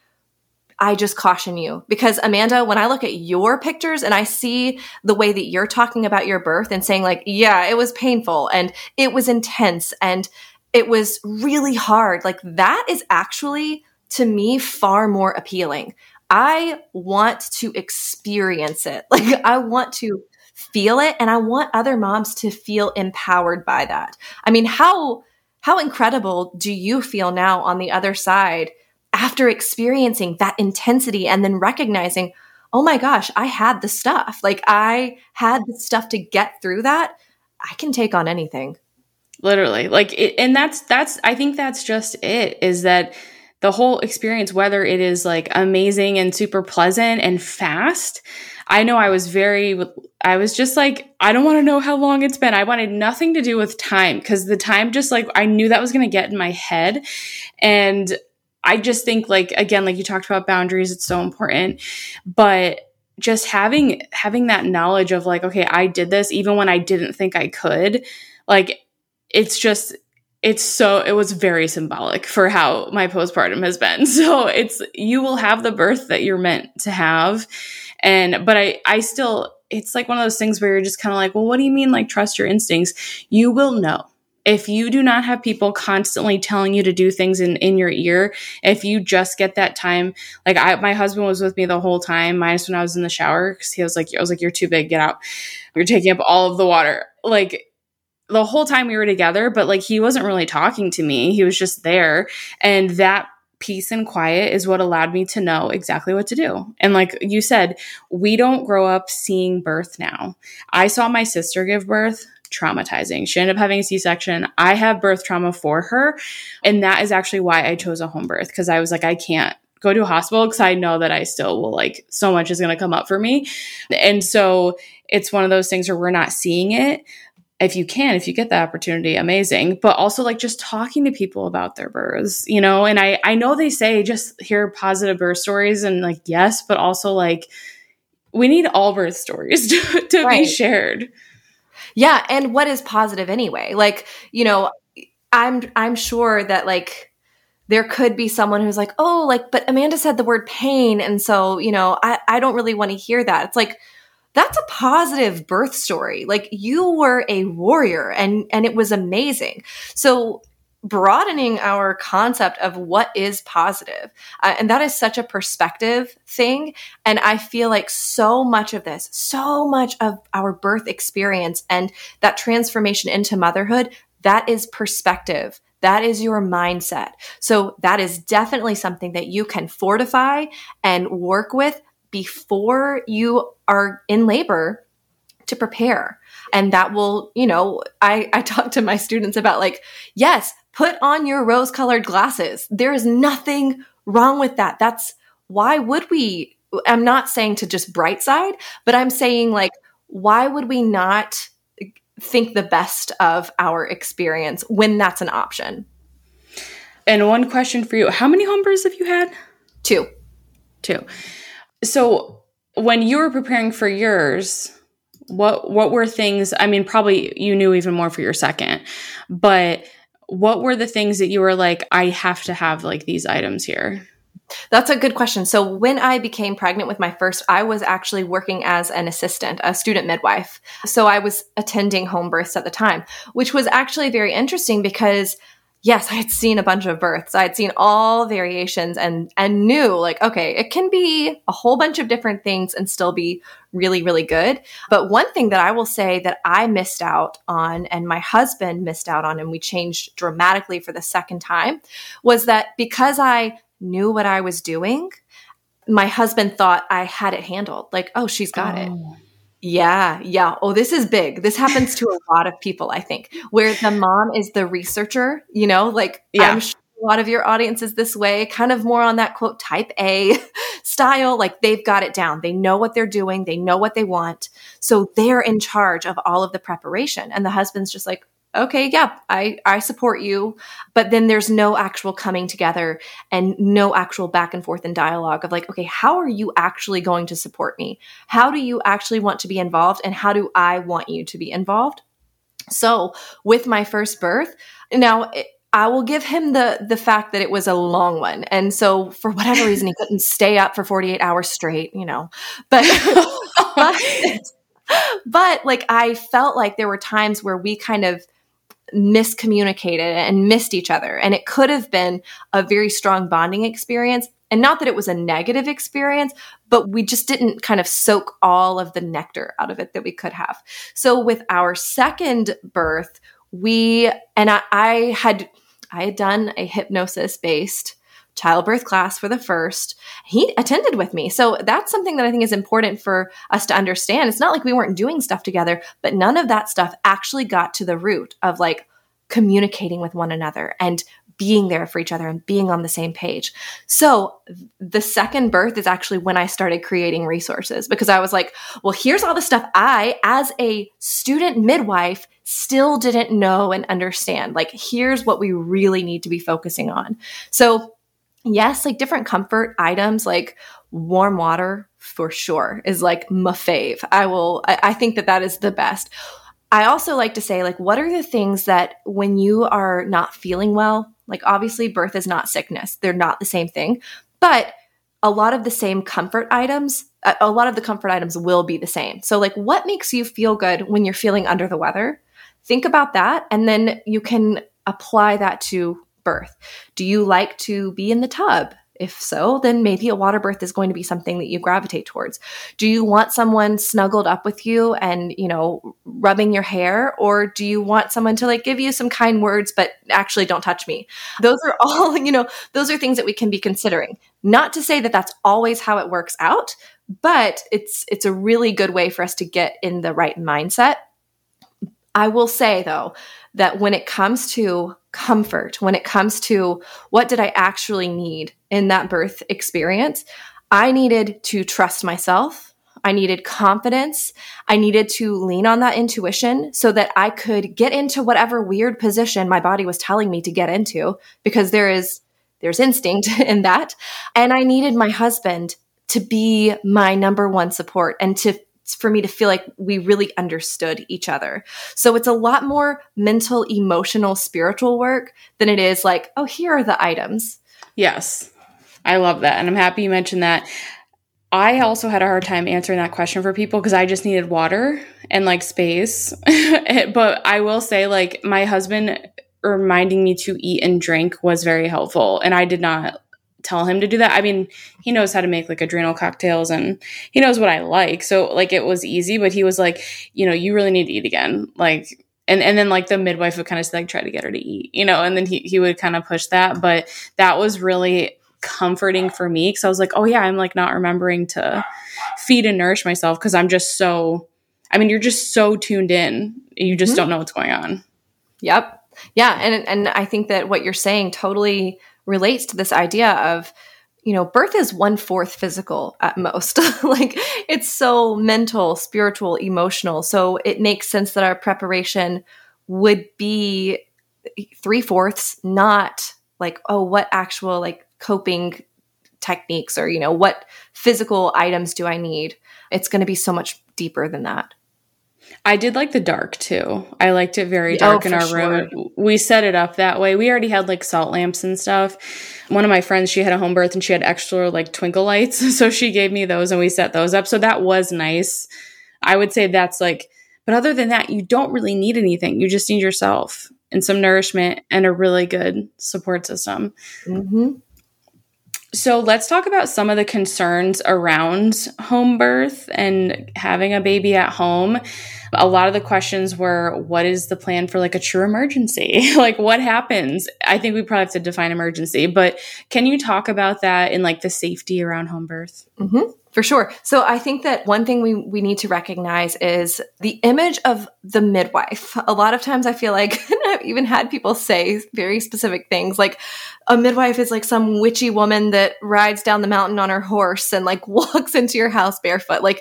I just caution you, because Amanda, when I look at your pictures and I see the way that you're talking about your birth and saying like, yeah, it was painful and it was intense and it was really hard. Like that is actually, to me, far more appealing. I want to experience it. Like I want to feel it, and I want other moms to feel empowered by that. I mean, how, how incredible do you feel now on the other side after experiencing that intensity and then recognizing, oh my gosh, I had the stuff. Like I had the stuff to get through that. I can take on anything. Literally. Like, it, and that's, that's, I think that's just it, is that the whole experience, whether it is like amazing and super pleasant and fast. I know I was very, I was just like, I don't want to know how long it's been. I wanted nothing to do with time, because the time just like, I knew that was going to get in my head. And I just think like, again, like you talked about boundaries, it's so important, but just having, having that knowledge of like, okay, I did this even when I didn't think I could, like, it's just, it's so, it was very symbolic for how my postpartum has been. So it's, you will have the birth that you're meant to have. And, but I, I still, it's like one of those things where you're just kind of like, well, what do you mean? Like trust your instincts? You will know. If you do not have people constantly telling you to do things in, in your ear, if you just get that time, like I, my husband was with me the whole time, minus when I was in the shower, because he was like, I was like, you're too big, get out. You're taking up all of the water. Like the whole time we were together, but like he wasn't really talking to me. He was just there. And that peace and quiet is what allowed me to know exactly what to do. And like you said, we don't grow up seeing birth now. I saw my sister give birth. Traumatizing. She ended up having a C-section. I have birth trauma for her. And that is actually why I chose a home birth, because I was like, I can't go to a hospital because I know that I still will, like, so much is going to come up for me. And so it's one of those things where we're not seeing it. if you can, if you get the opportunity, amazing. But also like just talking to people about their births, you know, and I, I know they say just hear positive birth stories and like, yes, but also like we need all birth stories to, to right. be shared. Yeah. And what is positive anyway? Like, you know, I'm, I'm sure that like there could be someone who's like, oh, like, but Amanda said the word pain. And so, you know, I, I don't really want to hear that. It's like, that's a positive birth story. Like you were a warrior and, and it was amazing. So broadening our concept of what is positive. Uh, and that is such a perspective thing. And I feel like so much of this, so much of our birth experience and that transformation into motherhood, that is perspective. That is your mindset. So that is definitely something that you can fortify and work with before you are in labor to prepare. And that will, you know, I, I talk to my students about like, yes, put on your rose-colored glasses. There is nothing wrong with that. That's why would we, I'm not saying to just bright side, but I'm saying like, why would we not think the best of our experience when that's an option? And one question for you, how many home births have you had? Two. Two. So when you were preparing for yours, what what were things, I mean, probably you knew even more for your second, but what were the things that you were like, I have to have like these items here? That's a good question. So when I became pregnant with my first, I was actually working as an assistant, a student midwife. So I was attending home births at the time, which was actually very interesting because yes, I had seen a bunch of births. I had seen all variations and, and knew like, okay, it can be a whole bunch of different things and still be really, really good. But one thing that I will say that I missed out on and my husband missed out on, and we changed dramatically for the second time, was that because I knew what I was doing, my husband thought I had it handled. Like, oh, she's got oh. it. Yeah. Yeah. Oh, this is big. This happens to a lot of people, I think, where the mom is the researcher, you know, like yeah. I'm sure a lot of your audience is this way, kind of more on that quote type A style. Like they've got it down. They know what they're doing. They know what they want. So they're in charge of all of the preparation. And the husband's just like, okay, yeah, I, I support you. But then there's no actual coming together and no actual back and forth and dialogue of like, okay, how are you actually going to support me? How do you actually want to be involved? And how do I want you to be involved? So with my first birth, now it, I will give him the the fact that it was a long one. And so for whatever reason, he couldn't stay up for forty-eight hours straight, you know, but, but, but like, I felt like there were times where we kind of miscommunicated and missed each other. And it could have been a very strong bonding experience. And not that it was a negative experience, but we just didn't kind of soak all of the nectar out of it that we could have. So with our second birth, we, and I, I had, I had done a hypnosis based childbirth class for the first. He attended with me. So that's something that I think is important for us to understand. It's not like we weren't doing stuff together, but none of that stuff actually got to the root of like communicating with one another and being there for each other and being on the same page. So the second birth is actually when I started creating resources because I was like, well, here's all the stuff I, as a student midwife, still didn't know and understand. Like, here's what we really need to be focusing on. So yes, like different comfort items, like warm water for sure is like my fave. I will, I, I think that that is the best. I also like to say, like, what are the things that when you are not feeling well, like obviously birth is not sickness. They're not the same thing, but a lot of the same comfort items, a lot of the comfort items will be the same. So like what makes you feel good when you're feeling under the weather? Think about that. And then you can apply that to birth. Do you like to be in the tub? If so, then maybe a water birth is going to be something that you gravitate towards. Do you want someone snuggled up with you and, you know, rubbing your hair? Or do you want someone to like give you some kind words, but actually don't touch me? Those are all, you know, those are things that we can be considering. Not to say that that's always how it works out, but it's, it's a really good way for us to get in the right mindset. I will say though, that when it comes to comfort, when it comes to what did I actually need in that birth experience, I needed to trust myself. I needed confidence. I needed to lean on that intuition so that I could get into whatever weird position my body was telling me to get into, because there is, there's instinct in that. And I needed my husband to be my number one support and to for me to feel like we really understood each other. So it's a lot more mental, emotional, spiritual work than it is like, oh, here are the items. Yes. I love that. And I'm happy you mentioned that. I also had a hard time answering that question for people because I just needed water and like space. But I will say, like, my husband reminding me to eat and drink was very helpful. And I did not tell him to do that. I mean, he knows how to make like adrenal cocktails and he knows what I like. So like it was easy, but he was like, you know, you really need to eat again. Like, and, and then like the midwife would kind of like try to get her to eat, you know, and then he, he would kind of push that. But that was really comforting for me because I was like, oh yeah, I'm like not remembering to feed and nourish myself because I'm just so, I mean, you're just so tuned in. You just mm-hmm. don't know what's going on. Yep. Yeah. And, and I think that what you're saying totally relates to this idea of, you know, birth is one fourth physical at most. Like it's so mental, spiritual, emotional. So it makes sense that our preparation would be three fourths, not like, oh, what actual like coping techniques or, you know, what physical items do I need? It's going to be so much deeper than that. I did like the dark too. I liked it very dark oh, in our sure. room. We set it up that way. We already had like salt lamps and stuff. One of my friends, she had a home birth and she had extra like twinkle lights. So she gave me those and we set those up. So that was nice. I would say that's like, but other than that, you don't really need anything. You just need yourself and some nourishment and a really good support system. Mm-hmm. So let's talk about some of the concerns around home birth and having a baby at home. A lot of the questions were, what is the plan for like a true emergency? Like what happens? I think we probably have to define emergency, but can you talk about that and like the safety around home birth? Mm-hmm. For sure. So I think that one thing we, we need to recognize is the image of the midwife. A lot of times I feel like I've even had people say very specific things like a midwife is like some witchy woman that rides down the mountain on her horse and like walks into your house barefoot. Like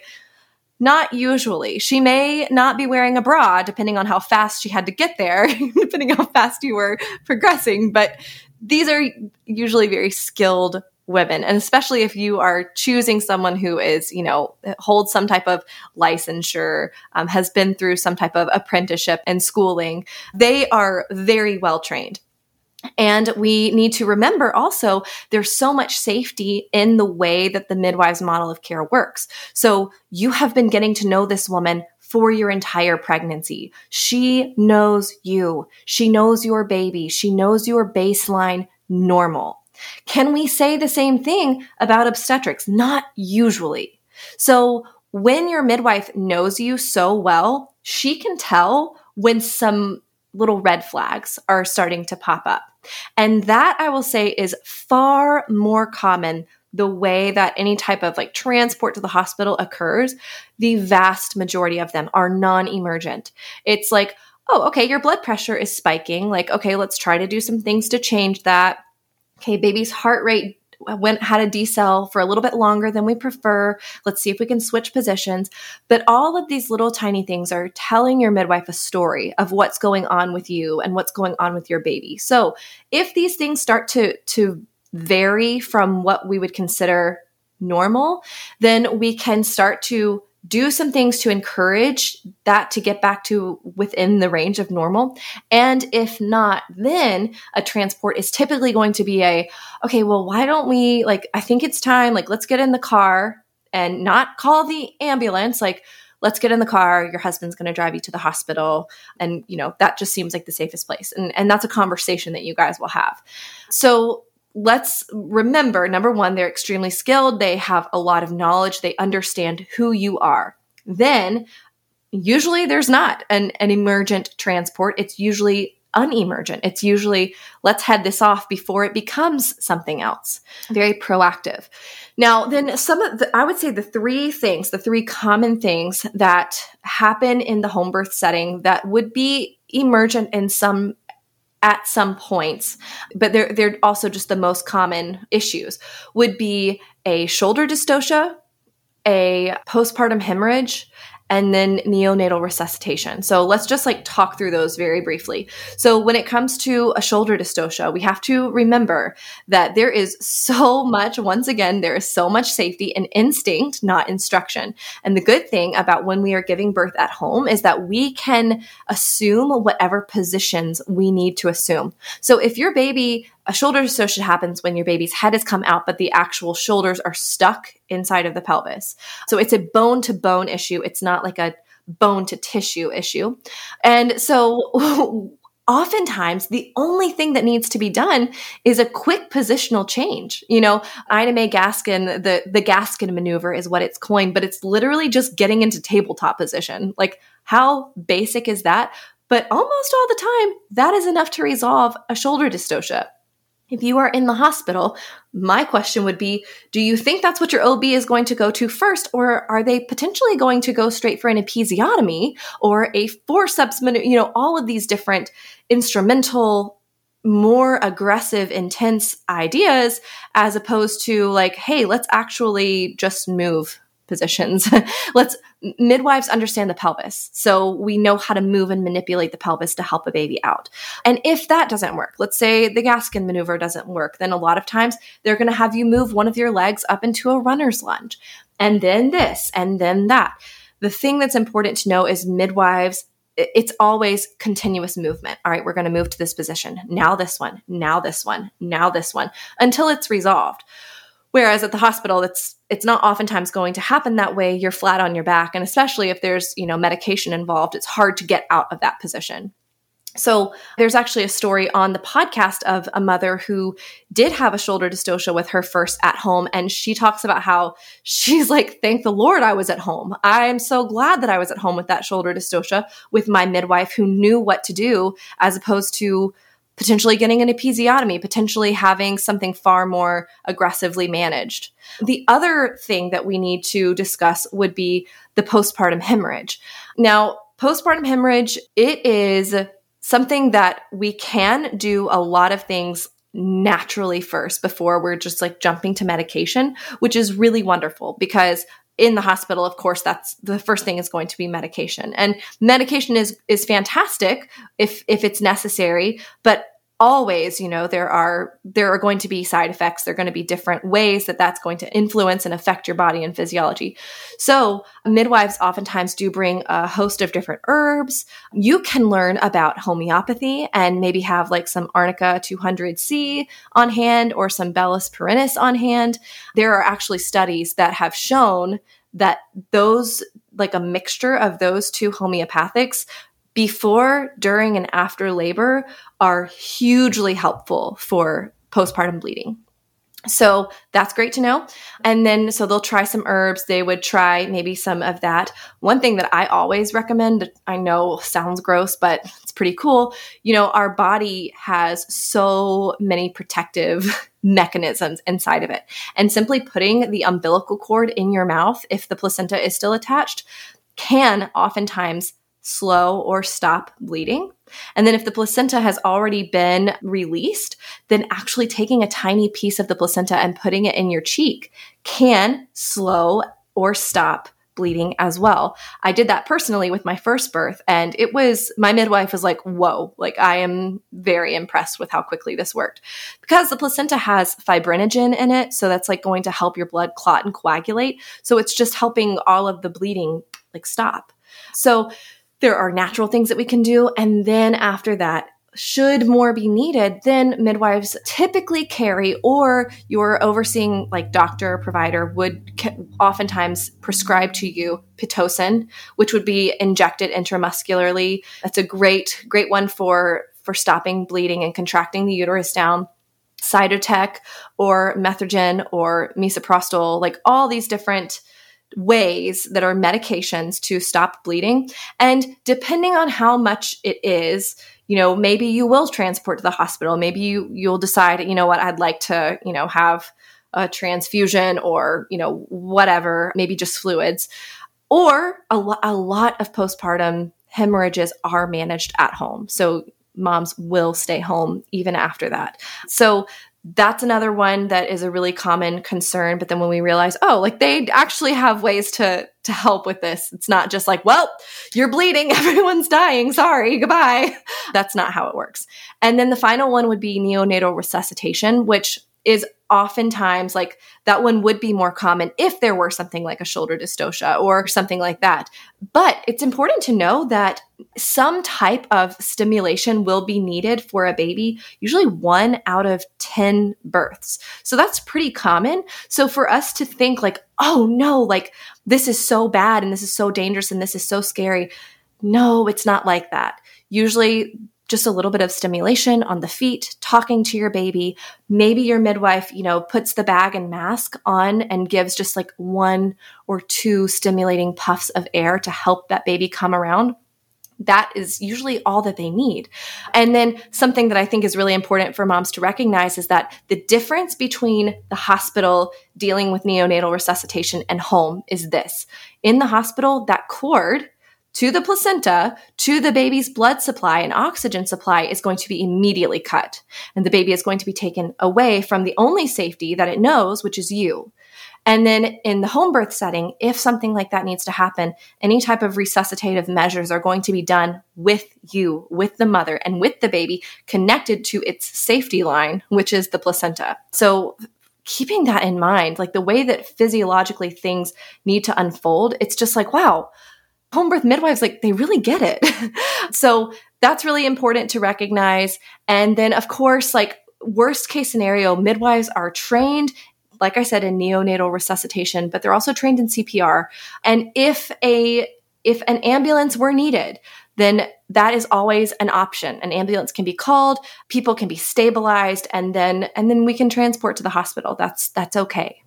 not usually. She may not be wearing a bra depending on how fast she had to get there, depending on how fast you were progressing. But these are usually very skilled women. And especially if you are choosing someone who is, you know, holds some type of licensure, um, has been through some type of apprenticeship and schooling, they are very well trained. And we need to remember also there's so much safety in the way that the midwives model of care works. So you have been getting to know this woman for your entire pregnancy. She knows you. She knows your baby. She knows your baseline normal. Can we say the same thing about obstetrics? Not usually. So when your midwife knows you so well, she can tell when some little red flags are starting to pop up. And that, I will say, is far more common the way that any type of like transport to the hospital occurs. The vast majority of them are non-emergent. It's like, oh, okay, your blood pressure is spiking. Like, okay, let's try to do some things to change that. Okay, baby's heart rate went had a decel for a little bit longer than we prefer. Let's see if we can switch positions. But all of these little tiny things are telling your midwife a story of what's going on with you and what's going on with your baby. So if these things start to, to vary from what we would consider normal, then we can start to do some things to encourage that to get back to within the range of normal. And if not, then a transport is typically going to be a, okay, well, why don't we, like, I think it's time, like, let's get in the car and not call the ambulance. Like, let's get in the car. Your husband's going to drive you to the hospital. And, you know, that just seems like the safest place. And, and that's a conversation that you guys will have. So let's remember, number one, they're extremely skilled. They have a lot of knowledge. They understand who you are. Then usually there's not an, an emergent transport. It's usually unemergent. It's usually, let's head this off before it becomes something else. Very proactive. Now, then some of the, I would say the three things, the three common things that happen in the home birth setting that would be emergent in some at some points, but they're, they're also just the most common issues, would be a shoulder dystocia, a postpartum hemorrhage, and then neonatal resuscitation. So let's just like talk through those very briefly. So when it comes to a shoulder dystocia, we have to remember that there is so much, once again, there is so much safety in instinct, not instruction. And the good thing about when we are giving birth at home is that we can assume whatever positions we need to assume. So if your baby, a shoulder dystocia happens when your baby's head has come out, but the actual shoulders are stuck inside of the pelvis. So it's a bone to bone issue. It's not like a bone to tissue issue. And so oftentimes the only thing that needs to be done is a quick positional change. You know, Ina May Gaskin, the, the Gaskin maneuver is what it's coined, but it's literally just getting into tabletop position. Like, how basic is that? But almost all the time, that is enough to resolve a shoulder dystocia. If you are in the hospital, my question would be, do you think that's what your O B is going to go to first, or are they potentially going to go straight for an episiotomy or a forceps, you know, all of these different instrumental, more aggressive, intense ideas, as opposed to like, hey, let's actually just move positions. Let's midwives understand the pelvis. So we know how to move and manipulate the pelvis to help a baby out. And if that doesn't work, let's say the Gaskin maneuver doesn't work, then a lot of times they're going to have you move one of your legs up into a runner's lunge, and then this, and then that. The thing that's important to know is midwives, it's always continuous movement. All right, we're going to move to this position. Now this one, now this one, now this one, until it's resolved. Whereas at the hospital, it's it's not oftentimes going to happen that way. You're flat on your back. And especially if there's, you know, medication involved, it's hard to get out of that position. So there's actually a story on the podcast of a mother who did have a shoulder dystocia with her first at home. And she talks about how she's like, thank the Lord I was at home. I'm so glad that I was at home with that shoulder dystocia with my midwife who knew what to do, as opposed to potentially getting an episiotomy, potentially having something far more aggressively managed. The other thing that we need to discuss would be the postpartum hemorrhage. Now, postpartum hemorrhage, it is something that we can do a lot of things naturally first before we're just like jumping to medication, which is really wonderful because in the hospital, of course, that's the first thing is going to be medication. And medication is is fantastic if if it's necessary, but always, you know, there are there are going to be side effects. There are going to be different ways that that's going to influence and affect your body and physiology. So midwives oftentimes do bring a host of different herbs. You can learn about homeopathy and maybe have like some Arnica two hundred C on hand or some Bellis perennis on hand. There are actually studies that have shown that those, like a mixture of those two homeopathics before, during, and after labor are hugely helpful for postpartum bleeding. So that's great to know. And then, so they'll try some herbs. They would try maybe some of that. One thing that I always recommend, I know sounds gross, but it's pretty cool. You know, our body has so many protective mechanisms inside of it. And simply putting the umbilical cord in your mouth, if the placenta is still attached, can oftentimes slow or stop bleeding. And then if the placenta has already been released, then actually taking a tiny piece of the placenta and putting it in your cheek can slow or stop bleeding as well. I did that personally with my first birth, and it was, my midwife was like, whoa, like I am very impressed with how quickly this worked. Because the placenta has fibrinogen in it, so that's like going to help your blood clot and coagulate. So it's just helping all of the bleeding like stop. So there are natural things that we can do. And then after that, should more be needed, then midwives typically carry, or your overseeing like doctor or provider would oftentimes prescribe to you Pitocin, which would be injected intramuscularly. That's a great, great one for, for stopping bleeding and contracting the uterus down. Cytotec or Metrogyl or misoprostol, like all these different ways that are medications to stop bleeding. And depending on how much it is, you know, maybe you will transport to the hospital. Maybe you, you'll decide, you know what, I'd like to, you know, have a transfusion or, you know, whatever, maybe just fluids. Or a, lo- a lot of postpartum hemorrhages are managed at home. So moms will stay home even after that. So That's another one that is a really common concern. But then when we realize, oh, like they actually have ways to, to help with this. It's not just like, well, you're bleeding. Everyone's dying. Sorry. Goodbye. That's not how it works. And then the final one would be neonatal resuscitation, which is oftentimes like that one would be more common if there were something like a shoulder dystocia or something like that. But it's important to know that some type of stimulation will be needed for a baby, usually one out of ten births. So that's pretty common. So for us to think like, oh no, like this is so bad and this is so dangerous and this is so scary. No, it's not like that. Usually just a little bit of stimulation on the feet, talking to your baby. Maybe your midwife, you know, puts the bag and mask on and gives just like one or two stimulating puffs of air to help that baby come around. That is usually all that they need. And then something that I think is really important for moms to recognize is that the difference between the hospital dealing with neonatal resuscitation and home is this. In the hospital, that cord to the placenta, to the baby's blood supply and oxygen supply is going to be immediately cut. And the baby is going to be taken away from the only safety that it knows, which is you. And then in the home birth setting, if something like that needs to happen, any type of resuscitative measures are going to be done with you, with the mother, and with the baby connected to its safety line, which is the placenta. So keeping that in mind, like the way that physiologically things need to unfold, it's just like, wow, home birth midwives, like they really get it. So that's really important to recognize. And then of course, like worst case scenario, midwives are trained, like I said, in neonatal resuscitation, but they're also trained in C P R. And if a, if an ambulance were needed, then that is always an option. An ambulance can be called, people can be stabilized, and then, and then we can transport to the hospital. That's, that's okay.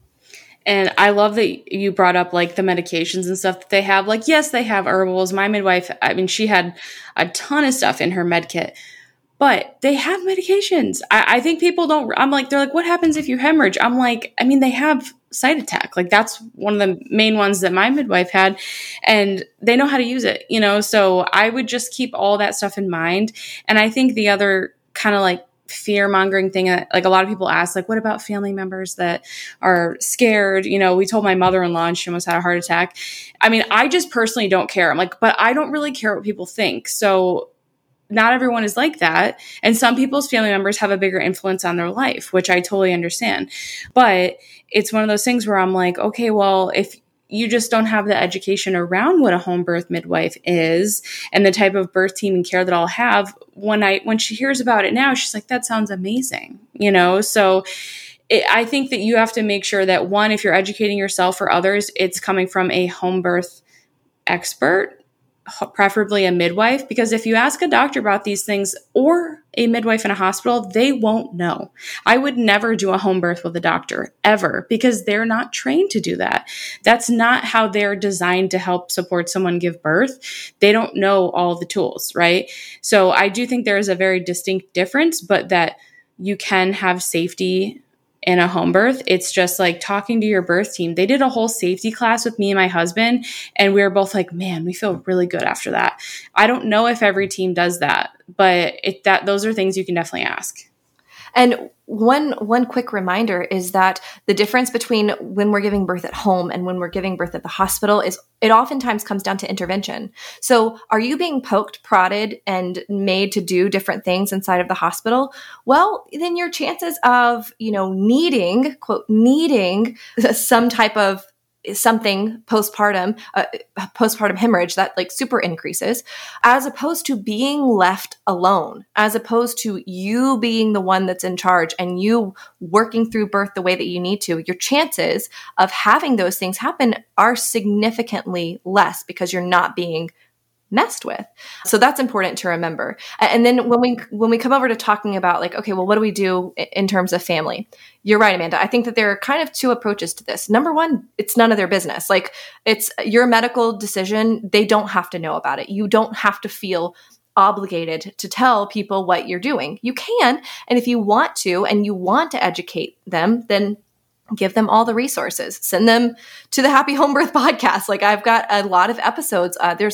And I love that you brought up like the medications and stuff that they have. Like, yes, they have herbals. My midwife, I mean, she had a ton of stuff in her med kit, but they have medications. I, I think people don't, I'm like, they're like, what happens if you hemorrhage? I'm like, I mean, they have Cytotec. Like that's one of the main ones that my midwife had, and they know how to use it, you know? So I would just keep all that stuff in mind. And I think the other kind of like fear mongering thing that like a lot of people ask, like, what about family members that are scared? You know, we told my mother-in-law and she almost had a heart attack. I mean, I just personally don't care. I'm like, but I don't really care what people think. So not everyone is like that. And some people's family members have a bigger influence on their life, which I totally understand. But it's one of those things where I'm like, okay, well, if you just don't have the education around what a home birth midwife is and the type of birth team and care that I'll have, when I, when she hears about it now, she's like, that sounds amazing, you know? So it, I think that you have to make sure that one, if you're educating yourself or others, it's coming from a home birth expert, preferably a midwife, because if you ask a doctor about these things or a midwife in a hospital, they won't know. I would never do a home birth with a doctor ever because they're not trained to do that. That's not how they're designed to help support someone give birth. They don't know all the tools, right? So I do think there is a very distinct difference, but that you can have safety in a home birth. It's just like talking to your birth team. They did a whole safety class with me and my husband, and we were both like, man, we feel really good after that. I don't know if every team does that, but it, that those are things you can definitely ask. And one one quick reminder is that the difference between when we're giving birth at home and when we're giving birth at the hospital is it oftentimes comes down to intervention. So are you being poked, prodded, and made to do different things inside of the hospital? Well, then your chances of, you know, needing, quote, needing some type of something postpartum, uh, postpartum hemorrhage that like super increases, as opposed to being left alone, as opposed to you being the one that's in charge and you working through birth the way that you need to. Your chances of having those things happen are significantly less because you're not being messed with. So that's important to remember. And then when we when we come over to talking about like, okay, well, what do we do in terms of family? You're right, Amanda. I think that there are kind of two approaches to this. Number one, it's none of their business. Like it's your medical decision. They don't have to know about it. You don't have to feel obligated to tell people what you're doing. You can. And if you want to, and you want to educate them, then give them all the resources. Send them to the Happy Home Birth podcast. Like I've got a lot of episodes. Uh, there's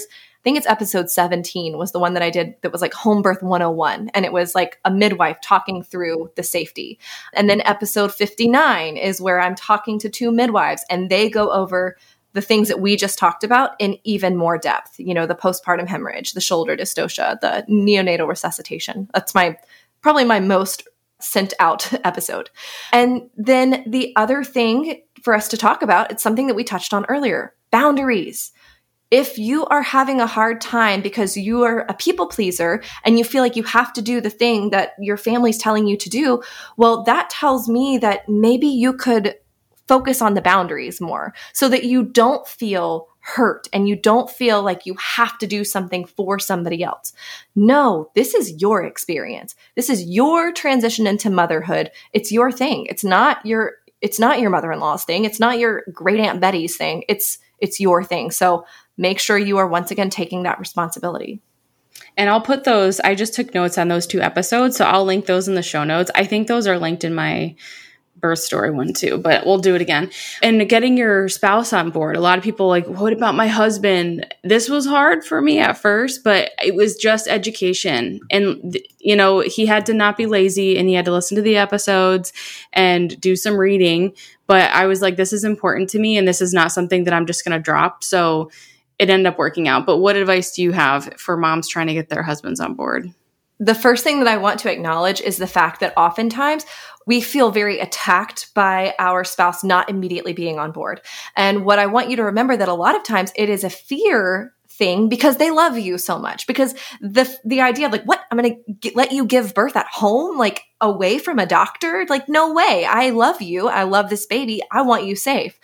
think it's episode seventeen was the one that I did that was like Home Birth one oh one. And it was like a midwife talking through the safety. And then episode fifty-nine is where I'm talking to two midwives and they go over the things that we just talked about in even more depth. You know, the postpartum hemorrhage, the shoulder dystocia, the neonatal resuscitation. That's my, probably my most sent out episode. And then the other thing for us to talk about, it's something that we touched on earlier, boundaries. If you are having a hard time because you are a people pleaser and you feel like you have to do the thing that your family's telling you to do, well, that tells me that maybe you could focus on the boundaries more so that you don't feel hurt and you don't feel like you have to do something for somebody else. No, this is your experience. This is your transition into motherhood. It's your thing. It's not your, it's not your mother-in-law's thing. It's not your great Aunt Betty's thing. It's, it's your thing. So make sure you are once again taking that responsibility. And I'll put those, I just took notes on those two episodes, so I'll link those in the show notes. I think those are linked in my birth story one too, but we'll do it again. And getting your spouse on board. A lot of people are like, what about my husband? This was hard for me at first, but it was just education. And, you know, he had to not be lazy and he had to listen to the episodes and do some reading. But I was like, this is important to me and this is not something that I'm just going to drop. So it ended up working out. But what advice do you have for moms trying to get their husbands on board? The first thing that I want to acknowledge is the fact that oftentimes we feel very attacked by our spouse not immediately being on board. And what I want you to remember that a lot of times it is a fear thing because they love you so much. Because the the idea of like, what, I'm going to let you give birth at home, like away from a doctor? Like, no way. I love you. I love this baby. I want you safe.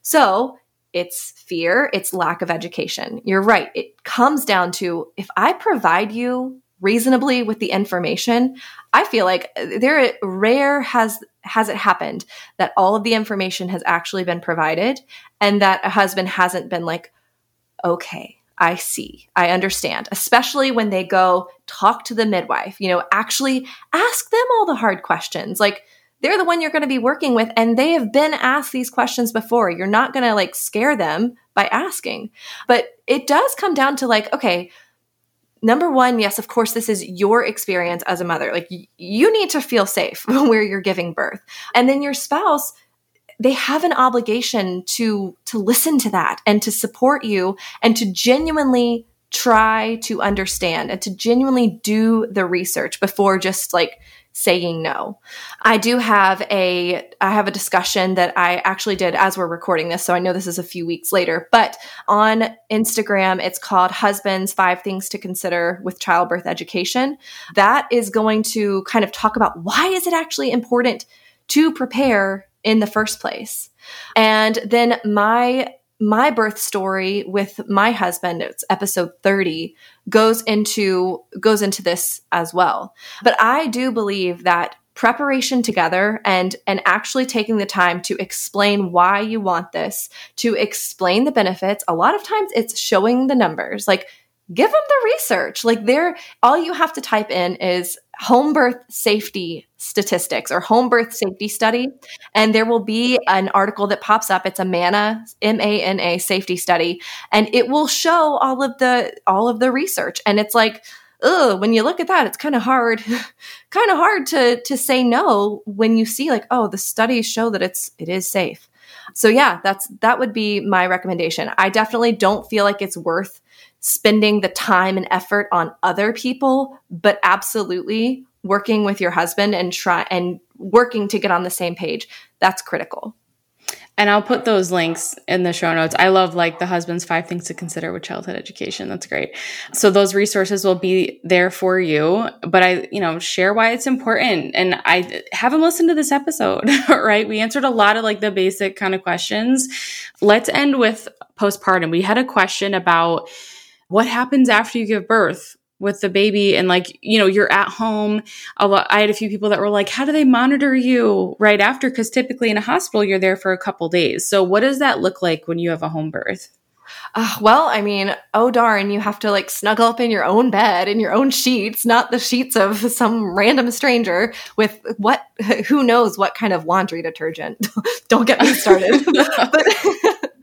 So it's fear. It's lack of education. You're right. It comes down to if I provide you reasonably with the information, I feel like there rare has has it happened that all of the information has actually been provided and that a husband hasn't been like, okay, I see, I understand, especially when they go talk to the midwife, you know, actually ask them all the hard questions. Like they're the one you're going to be working with and they have been asked these questions before. You're not going to like scare them by asking, but it does come down to like, okay, number one, yes, of course, this is your experience as a mother. Like y- you need to feel safe where you're giving birth. And then your spouse, they have an obligation to, to listen to that and to support you and to genuinely try to understand and to genuinely do the research before just like saying no. I do have a, I have a discussion that I actually did as we're recording this. So I know this is a few weeks later, but on Instagram, it's called Husbands, Five Things to Consider with Childbirth Education. That is going to kind of talk about why is it actually important to prepare in the first place. And then my My birth story with my husband, it's episode thirty, goes into goes into this as well. But I do believe that preparation together and and actually taking the time to explain why you want this, to explain the benefits, a lot of times it's showing the numbers. Like give them the research. Like there, all you have to type in is home birth safety statistics or home birth safety study. And there will be an article that pops up. It's a MANA, M A N A safety study. And it will show all of the, all of the research. And it's like, ugh, when you look at that, it's kind of hard, kind of hard to, to say no when you see like, oh, the studies show that it's, it is safe. So yeah, that's, that would be my recommendation. I definitely don't feel like it's worth spending the time and effort on other people, but absolutely working with your husband and try and working to get on the same page. That's critical. And I'll put those links in the show notes. I love like the husband's five things to consider with childhood education. That's great. So those resources will be there for you, but I, you know, share why it's important. And I haven't listened to this episode, right? We answered a lot of like the basic kind of questions. Let's end with postpartum. We had a question about what happens after you give birth with the baby and like, you know, you're at home. A lot, I had a few people that were like, how do they monitor you right after? Because typically in a hospital, you're there for a couple days. So what does that look like when you have a home birth? Uh, well, I mean, oh darn, you have to like snuggle up in your own bed, in your own sheets, not the sheets of some random stranger with what, who knows what kind of laundry detergent. Don't get me started. but,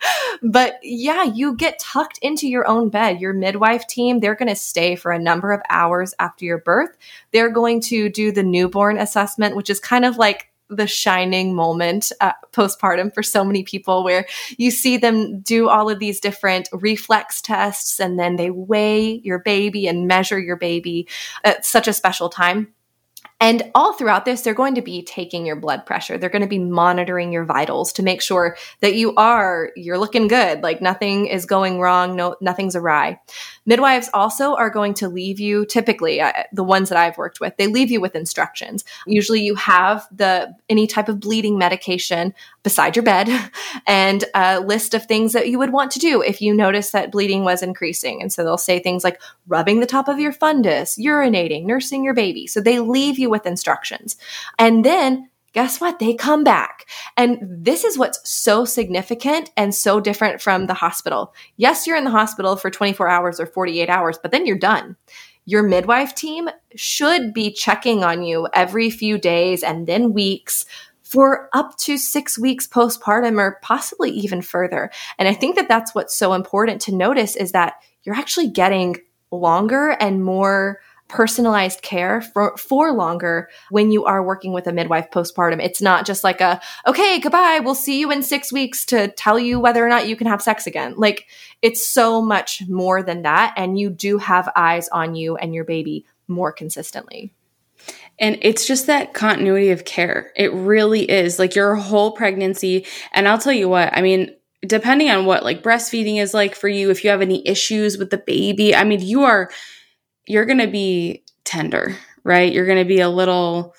But yeah, you get tucked into your own bed. Your midwife team, they're going to stay for a number of hours after your birth. They're going to do the newborn assessment, which is kind of like the shining moment uh, postpartum for so many people, where you see them do all of these different reflex tests, and then they weigh your baby and measure your baby at such a special time. And all throughout this, they're going to be taking your blood pressure. They're going to be monitoring your vitals to make sure that you are, you're looking good, like nothing is going wrong, no, nothing's awry. Midwives also are going to leave you, typically, uh, the ones that I've worked with, they leave you with instructions. Usually you have the any type of bleeding medication beside your bed and a list of things that you would want to do if you notice that bleeding was increasing. And so they'll say things like rubbing the top of your fundus, urinating, nursing your baby. So they leave you with instructions. And then guess what? They come back. And this is what's so significant and so different from the hospital. Yes, you're in the hospital for twenty-four hours or forty-eight hours, but then you're done. Your midwife team should be checking on you every few days and then weeks for up to six weeks postpartum, or possibly even further. And I think that that's what's so important to notice, is that you're actually getting longer and more personalized care for, for longer when you are working with a midwife postpartum. It's not just like a, okay, goodbye, we'll see you in six weeks to tell you whether or not you can have sex again. Like, it's so much more than that. And you do have eyes on you and your baby more consistently. And it's just that continuity of care. It really is, like, your whole pregnancy. And I'll tell you what, I mean, depending on what like breastfeeding is like for you, if you have any issues with the baby, I mean, you are, you're going to be tender, right? You're going to be a little,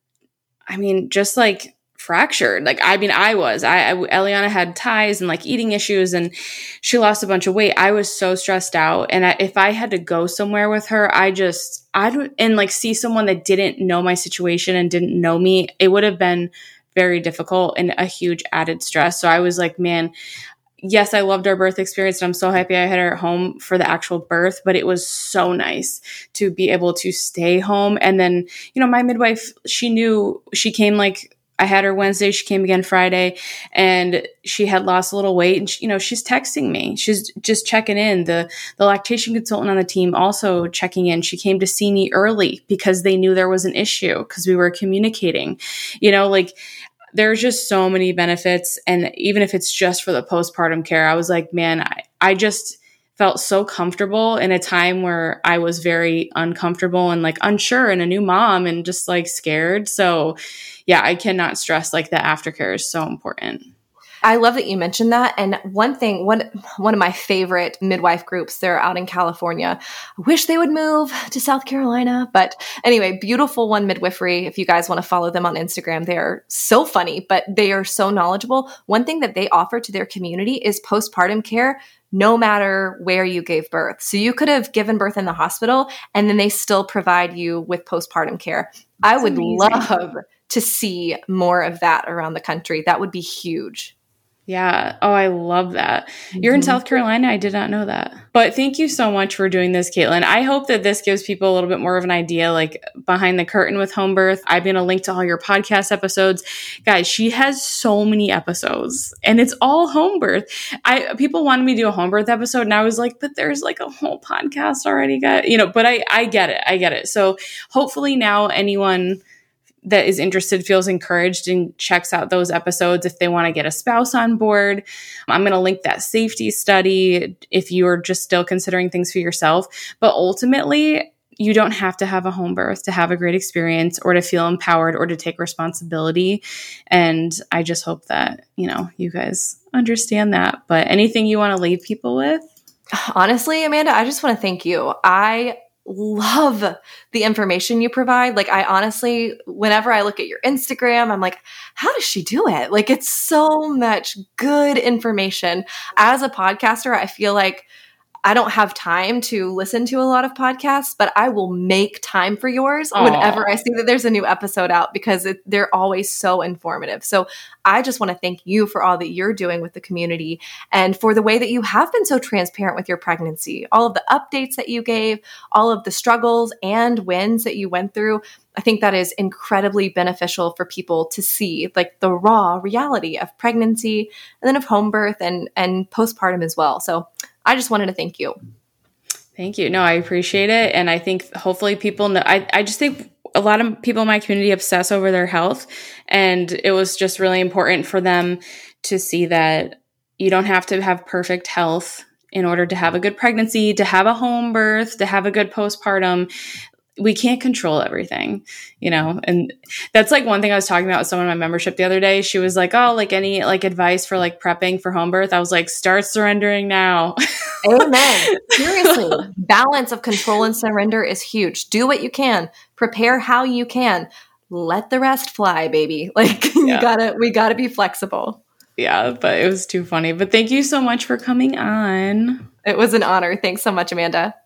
I mean, just like fractured. Like, I mean, I was, I, I, Eliana had ties and like eating issues, and she lost a bunch of weight. I was so stressed out. And I, if I had to go somewhere with her, I just, I don't, and like see someone that didn't know my situation and didn't know me, it would have been very difficult and a huge added stress. So I was like, man, yes, I loved our birth experience, and I'm so happy I had her at home for the actual birth, but it was so nice to be able to stay home. And then, you know, my midwife, she knew, she came like, I had her Wednesday, she came again Friday, and she had lost a little weight, and she, you know, she's texting me. She's just checking in. The, the lactation consultant on the team also checking in. She came to see me early because they knew there was an issue because we were communicating, you know, like, there's just so many benefits. And even if it's just for the postpartum care, I was like, man, I, I just felt so comfortable in a time where I was very uncomfortable and like unsure, and a new mom and just like scared. So yeah, I cannot stress like the aftercare is so important. I love that you mentioned that. And one thing, one, one of my favorite midwife groups, they're out in California. I wish they would move to South Carolina. But anyway, Beautiful One Midwifery. If you guys want to follow them on Instagram, they are so funny, but they are so knowledgeable. One thing that they offer to their community is postpartum care, no matter where you gave birth. So you could have given birth in the hospital, and then they still provide you with postpartum care. That's I would amazing. Love to see more of that around the country. That would be huge. Yeah. Oh, I love that. You're in South Carolina. I did not know that. But thank you so much for doing this, Caitlin. I hope that this gives people a little bit more of an idea, like behind the curtain with home birth. I'm going to link to all your podcast episodes. Guys, she has so many episodes, and it's all home birth. I people wanted me to do a home birth episode, and I was like, but there's like a whole podcast already, got, you know, but I, I get it. I get it. So hopefully now anyone that is interested feels encouraged and checks out those episodes if they want to get a spouse on board. I'm going to link that safety study if you're just still considering things for yourself. But ultimately, you don't have to have a home birth to have a great experience or to feel empowered or to take responsibility. And I just hope that, you know, you guys understand that. But anything you want to leave people with? Honestly, Amanda, I just want to thank you. I love the information you provide. Like, I honestly, whenever I look at your Instagram, I'm like, how does she do it? Like, it's so much good information. As a podcaster, I feel like I don't have time to listen to a lot of podcasts, but I will make time for yours Aww. Whenever I see that there's a new episode out, because it, they're always so informative. So I just want to thank you for all that you're doing with the community and for the way that you have been so transparent with your pregnancy, all of the updates that you gave, all of the struggles and wins that you went through. I think that is incredibly beneficial for people to see, like the raw reality of pregnancy and then of home birth and, and postpartum as well. So I just wanted to thank you. Thank you. No, I appreciate it. And I think hopefully people know, I, I just think a lot of people in my community obsess over their health. And it was just really important for them to see that you don't have to have perfect health in order to have a good pregnancy, to have a home birth, to have a good postpartum. We can't control everything, you know, and that's like one thing I was talking about with someone in my membership the other day. She was like, oh, like any like advice for like prepping for home birth. I was like, start surrendering now. Amen. Seriously. Balance of control and surrender is huge. Do what you can. Prepare how you can. Let the rest fly, baby. Like yeah. you gotta, we gotta be flexible. Yeah, but it was too funny. But thank you so much for coming on. It was an honor. Thanks so much, Amanda.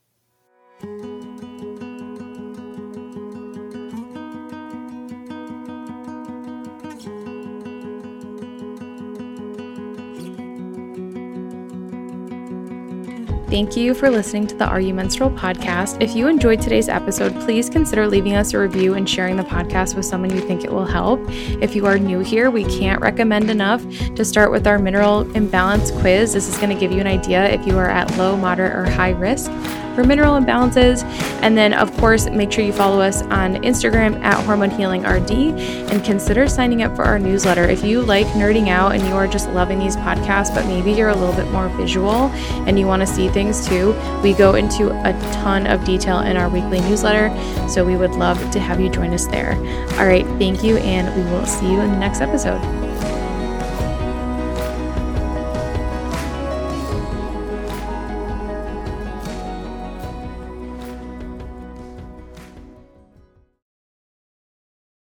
Thank you for listening to the Are You Menstrual podcast. If you enjoyed today's episode, please consider leaving us a review and sharing the podcast with someone you think it will help. If you are new here, we can't recommend enough to start with our mineral imbalance quiz. This is going to give you an idea if you are at low, moderate, or high risk for mineral imbalances. And then, of course, make sure you follow us on Instagram at Hormone Healing R D and consider signing up for our newsletter. If you like nerding out and you are just loving these podcasts, but maybe you're a little bit more visual and you want to see things too, we go into a ton of detail in our weekly newsletter. So we would love to have you join us there. All right. Thank you. And we will see you in the next episode.